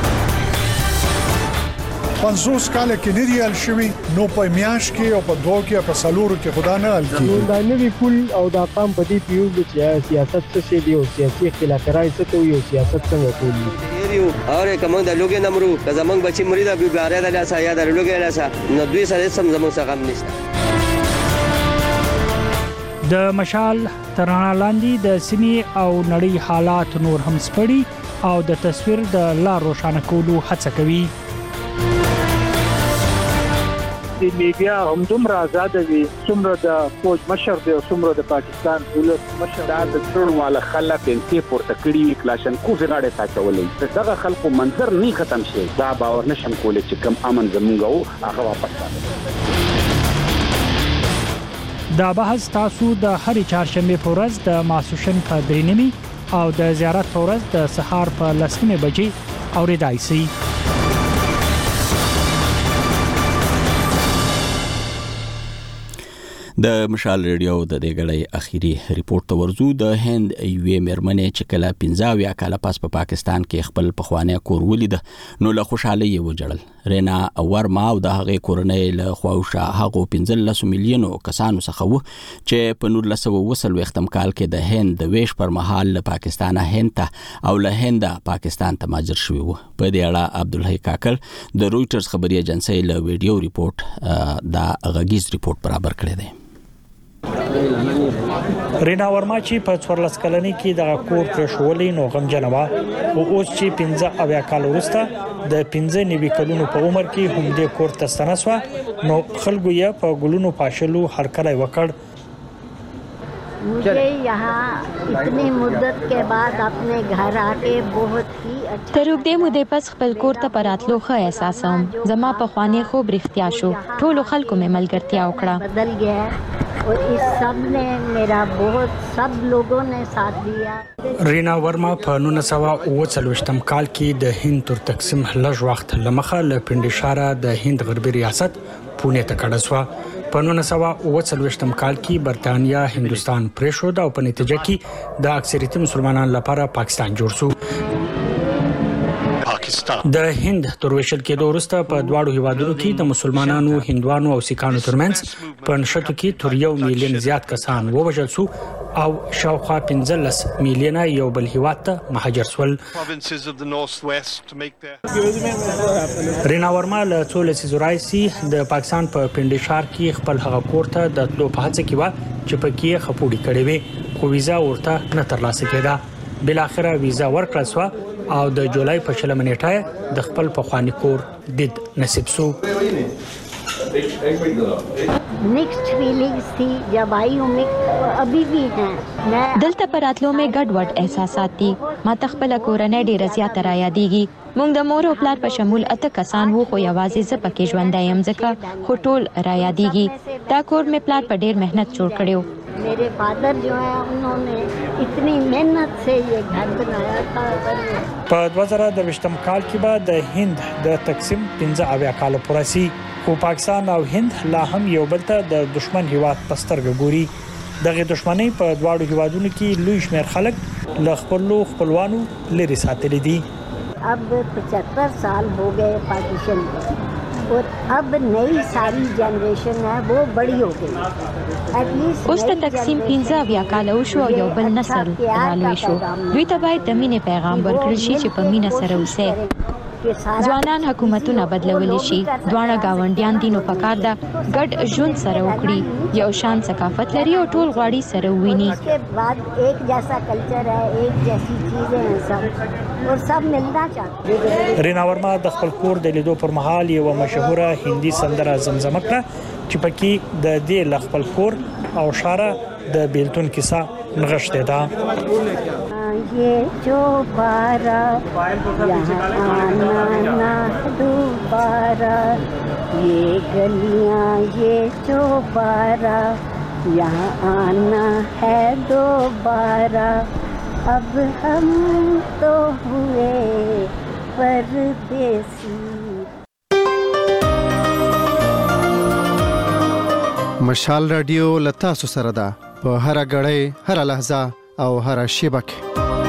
[SPEAKER 16] 50 کال کې نه دی ال شوی نو په میاش کې او په دوه کې په سالورو کې خدا نه ال کی
[SPEAKER 17] دا نوی پول او دا قام په دې پیو چې سیاست څه دی او سیاسي اختلافات څه ته یو سیاست څنګه کوي
[SPEAKER 19] یو اور کوم د لوګي نمرو که زمنګ بچی مرید ابي باره د لاسه یا د لوګي لاسه نو دوی سره سم زموږ څخه هم نشته.
[SPEAKER 20] د مشال ترڼا لاندې د سیمې او نړۍ حالات نور هم سپړي او د تصویر د لار روښانه کولو هڅه کوي.
[SPEAKER 16] د میډیا هم دومره آزاد دي څومره د فوج مشر دی او څومره د پاکستان ولس مشر
[SPEAKER 22] د ټول والا خلک انتي پورته کړی کلاشن کو زغاړه تاچولې دغه خلکو منظر نه ختم شي دا باور نشم کولای چې کم امن زمونږ هغه واپس راځي.
[SPEAKER 20] دا بحث تاسو د هرې چهارشنبه په ورځ د ماسوشن په 3:30 او د زیارت په ورځ د سهار په 10:00 بجې اوریدای شئ.
[SPEAKER 1] د مشال ریډیو د دې غړې اخیری ریپورت ته ورزو. د هند یوې مېرمنې چې کله 15 کاله پس په پاکستان کې خپل پخوانی کور ولید نو له خوشحالي وجړل. رینا ورما او د هغې کورنۍ له خواوشا هغه 15 میلیونو کسانو څخه وو چې په 1920 کال کې د هند د ویش پر مهال له پاکستان هند ته او له هند پاکستان ته مهاجر شوی وو. په دې اړه عبدالحی کاکل د رويټرز خبري ایجنسی له ویډیو ریپورت دا غږیز ریپورت برابر کړی دی.
[SPEAKER 20] رینا ورما چې په 14 کلنۍ کې د کور پرشولې نو غمجنوا او اوس چې 15 کال وروسته د 15 کلونو په عمر کې هم د کور ته ستنسوه نو خلکو یې په ګلونو پاشلو هرکلی وکړ.
[SPEAKER 23] मुझे यहाँ इतनी मुद्दत के बाद अपने घर आके बहुत ही अच्छा
[SPEAKER 13] تر اوږدې مودې پس خپل کور ته پراتلو ښه احساسوم. زما په خوانې خوب رښتیا شو. ټولو خلکو مې ملګرتیا وکړه.
[SPEAKER 23] بدل گیا और इस सब ने मेरा बहुत सब लोगों ने साथ दिया.
[SPEAKER 20] رینا ورما په 1939 کال کې د هند تر تقسیم لږ وخت لمخه له پندشاره د هند غربي ریاست پونه ته کډه شو. په 1939 کال کې برتانیا هندستان پریښود او په نتیجه کې د اکثریت مسلمانانو لپاره پاکستان جوړ شو. د هند تر وشل کېدو وروسته په دواړو هیوادونو کې د مسلمانانو، هندوانو او سیکانو ترمنځ په نشټو کې تر 1 میلیون زیات کسان ووژل شو او شاوخوا 15 میلیونه یو بل هیواد ته مهاجر شول. رینا ورما له څو لسیزو راځي د پاکستان په پندشار کې خپل هغه کور ته د تلو په هڅه کې و چې پکې خپوړی کړې وي خو ویزا ورته نه ترلاسه کېده. بل اخره ویزا ورکړل شو او د جولای په 20 نیټه د خپل پخوانی کور دید نصیب سو.
[SPEAKER 23] मिक्स्ड फीलिंग्स थी जब आई हूँ, अभी भी हैं.
[SPEAKER 13] دلته پراتلو مې ګډ وډ احساسات دي. ما تخپل کورنۍ ډېر زیات را یادېږي. موږ د مور او پلار په شمول 8 کسان وو، خو یوازې زه پکې ژوندی یم ځکه خو ټول را یادېږي. دا کور مې پلار په ډېر مهنت جوړ کړو.
[SPEAKER 23] मेरे फादर जो हैं उन्होंने इतनी मेहनत से ये घर बनाया था.
[SPEAKER 20] په 2020 کال کې به د هند د تقسیم 15 کال پوره شي، خو پاکستان او هند لا هم یو بل ته د دشمن هیواد پسترګ ګوري. دغه دشمنی په دواړو هیوادونو کې لوی شمېر خلک له خپلوانو لري ساتلي دي.
[SPEAKER 23] अब 75 साल हो गए पार्टीशन को और अब नई सारी जनरेशन है वो बड़ी हो गई.
[SPEAKER 13] اوس د تقسیم 15 کال وشو او یو بل نسل رالوي شو. دوی ته باید د مینې پیغام ورکړل شي چې په مینه سره اوسئ. ځوانان حکومتونه بدلولی شي، دواړه گاونډیان دي نو پکار ده ګډ ژوند سره وکړي. یو شان ثقافت لري او ټول غواړي سره وویني.
[SPEAKER 23] उसके बाद एक जैसा कल्चर है, एक जैसी चीजें हैं सब और सब मिलना चाहते हैं.
[SPEAKER 20] رینا ورما د خپل کور د لیدو پر مهال یو مشهوره هندي سندره زمزمه کړه چې پکې د دې لخپل کور او شاره د بیلتون کیسه نغښتې ده.
[SPEAKER 23] ये चौबारा यहाँ आना ना दोबारा, ये गलियाँ ये चौबारा यहाँ आना है दोबारा. अब हम तो हुए परदेसी.
[SPEAKER 8] مشال رادیو لتا سره ده په هر غړې هر لحظه او هر شیبه کې.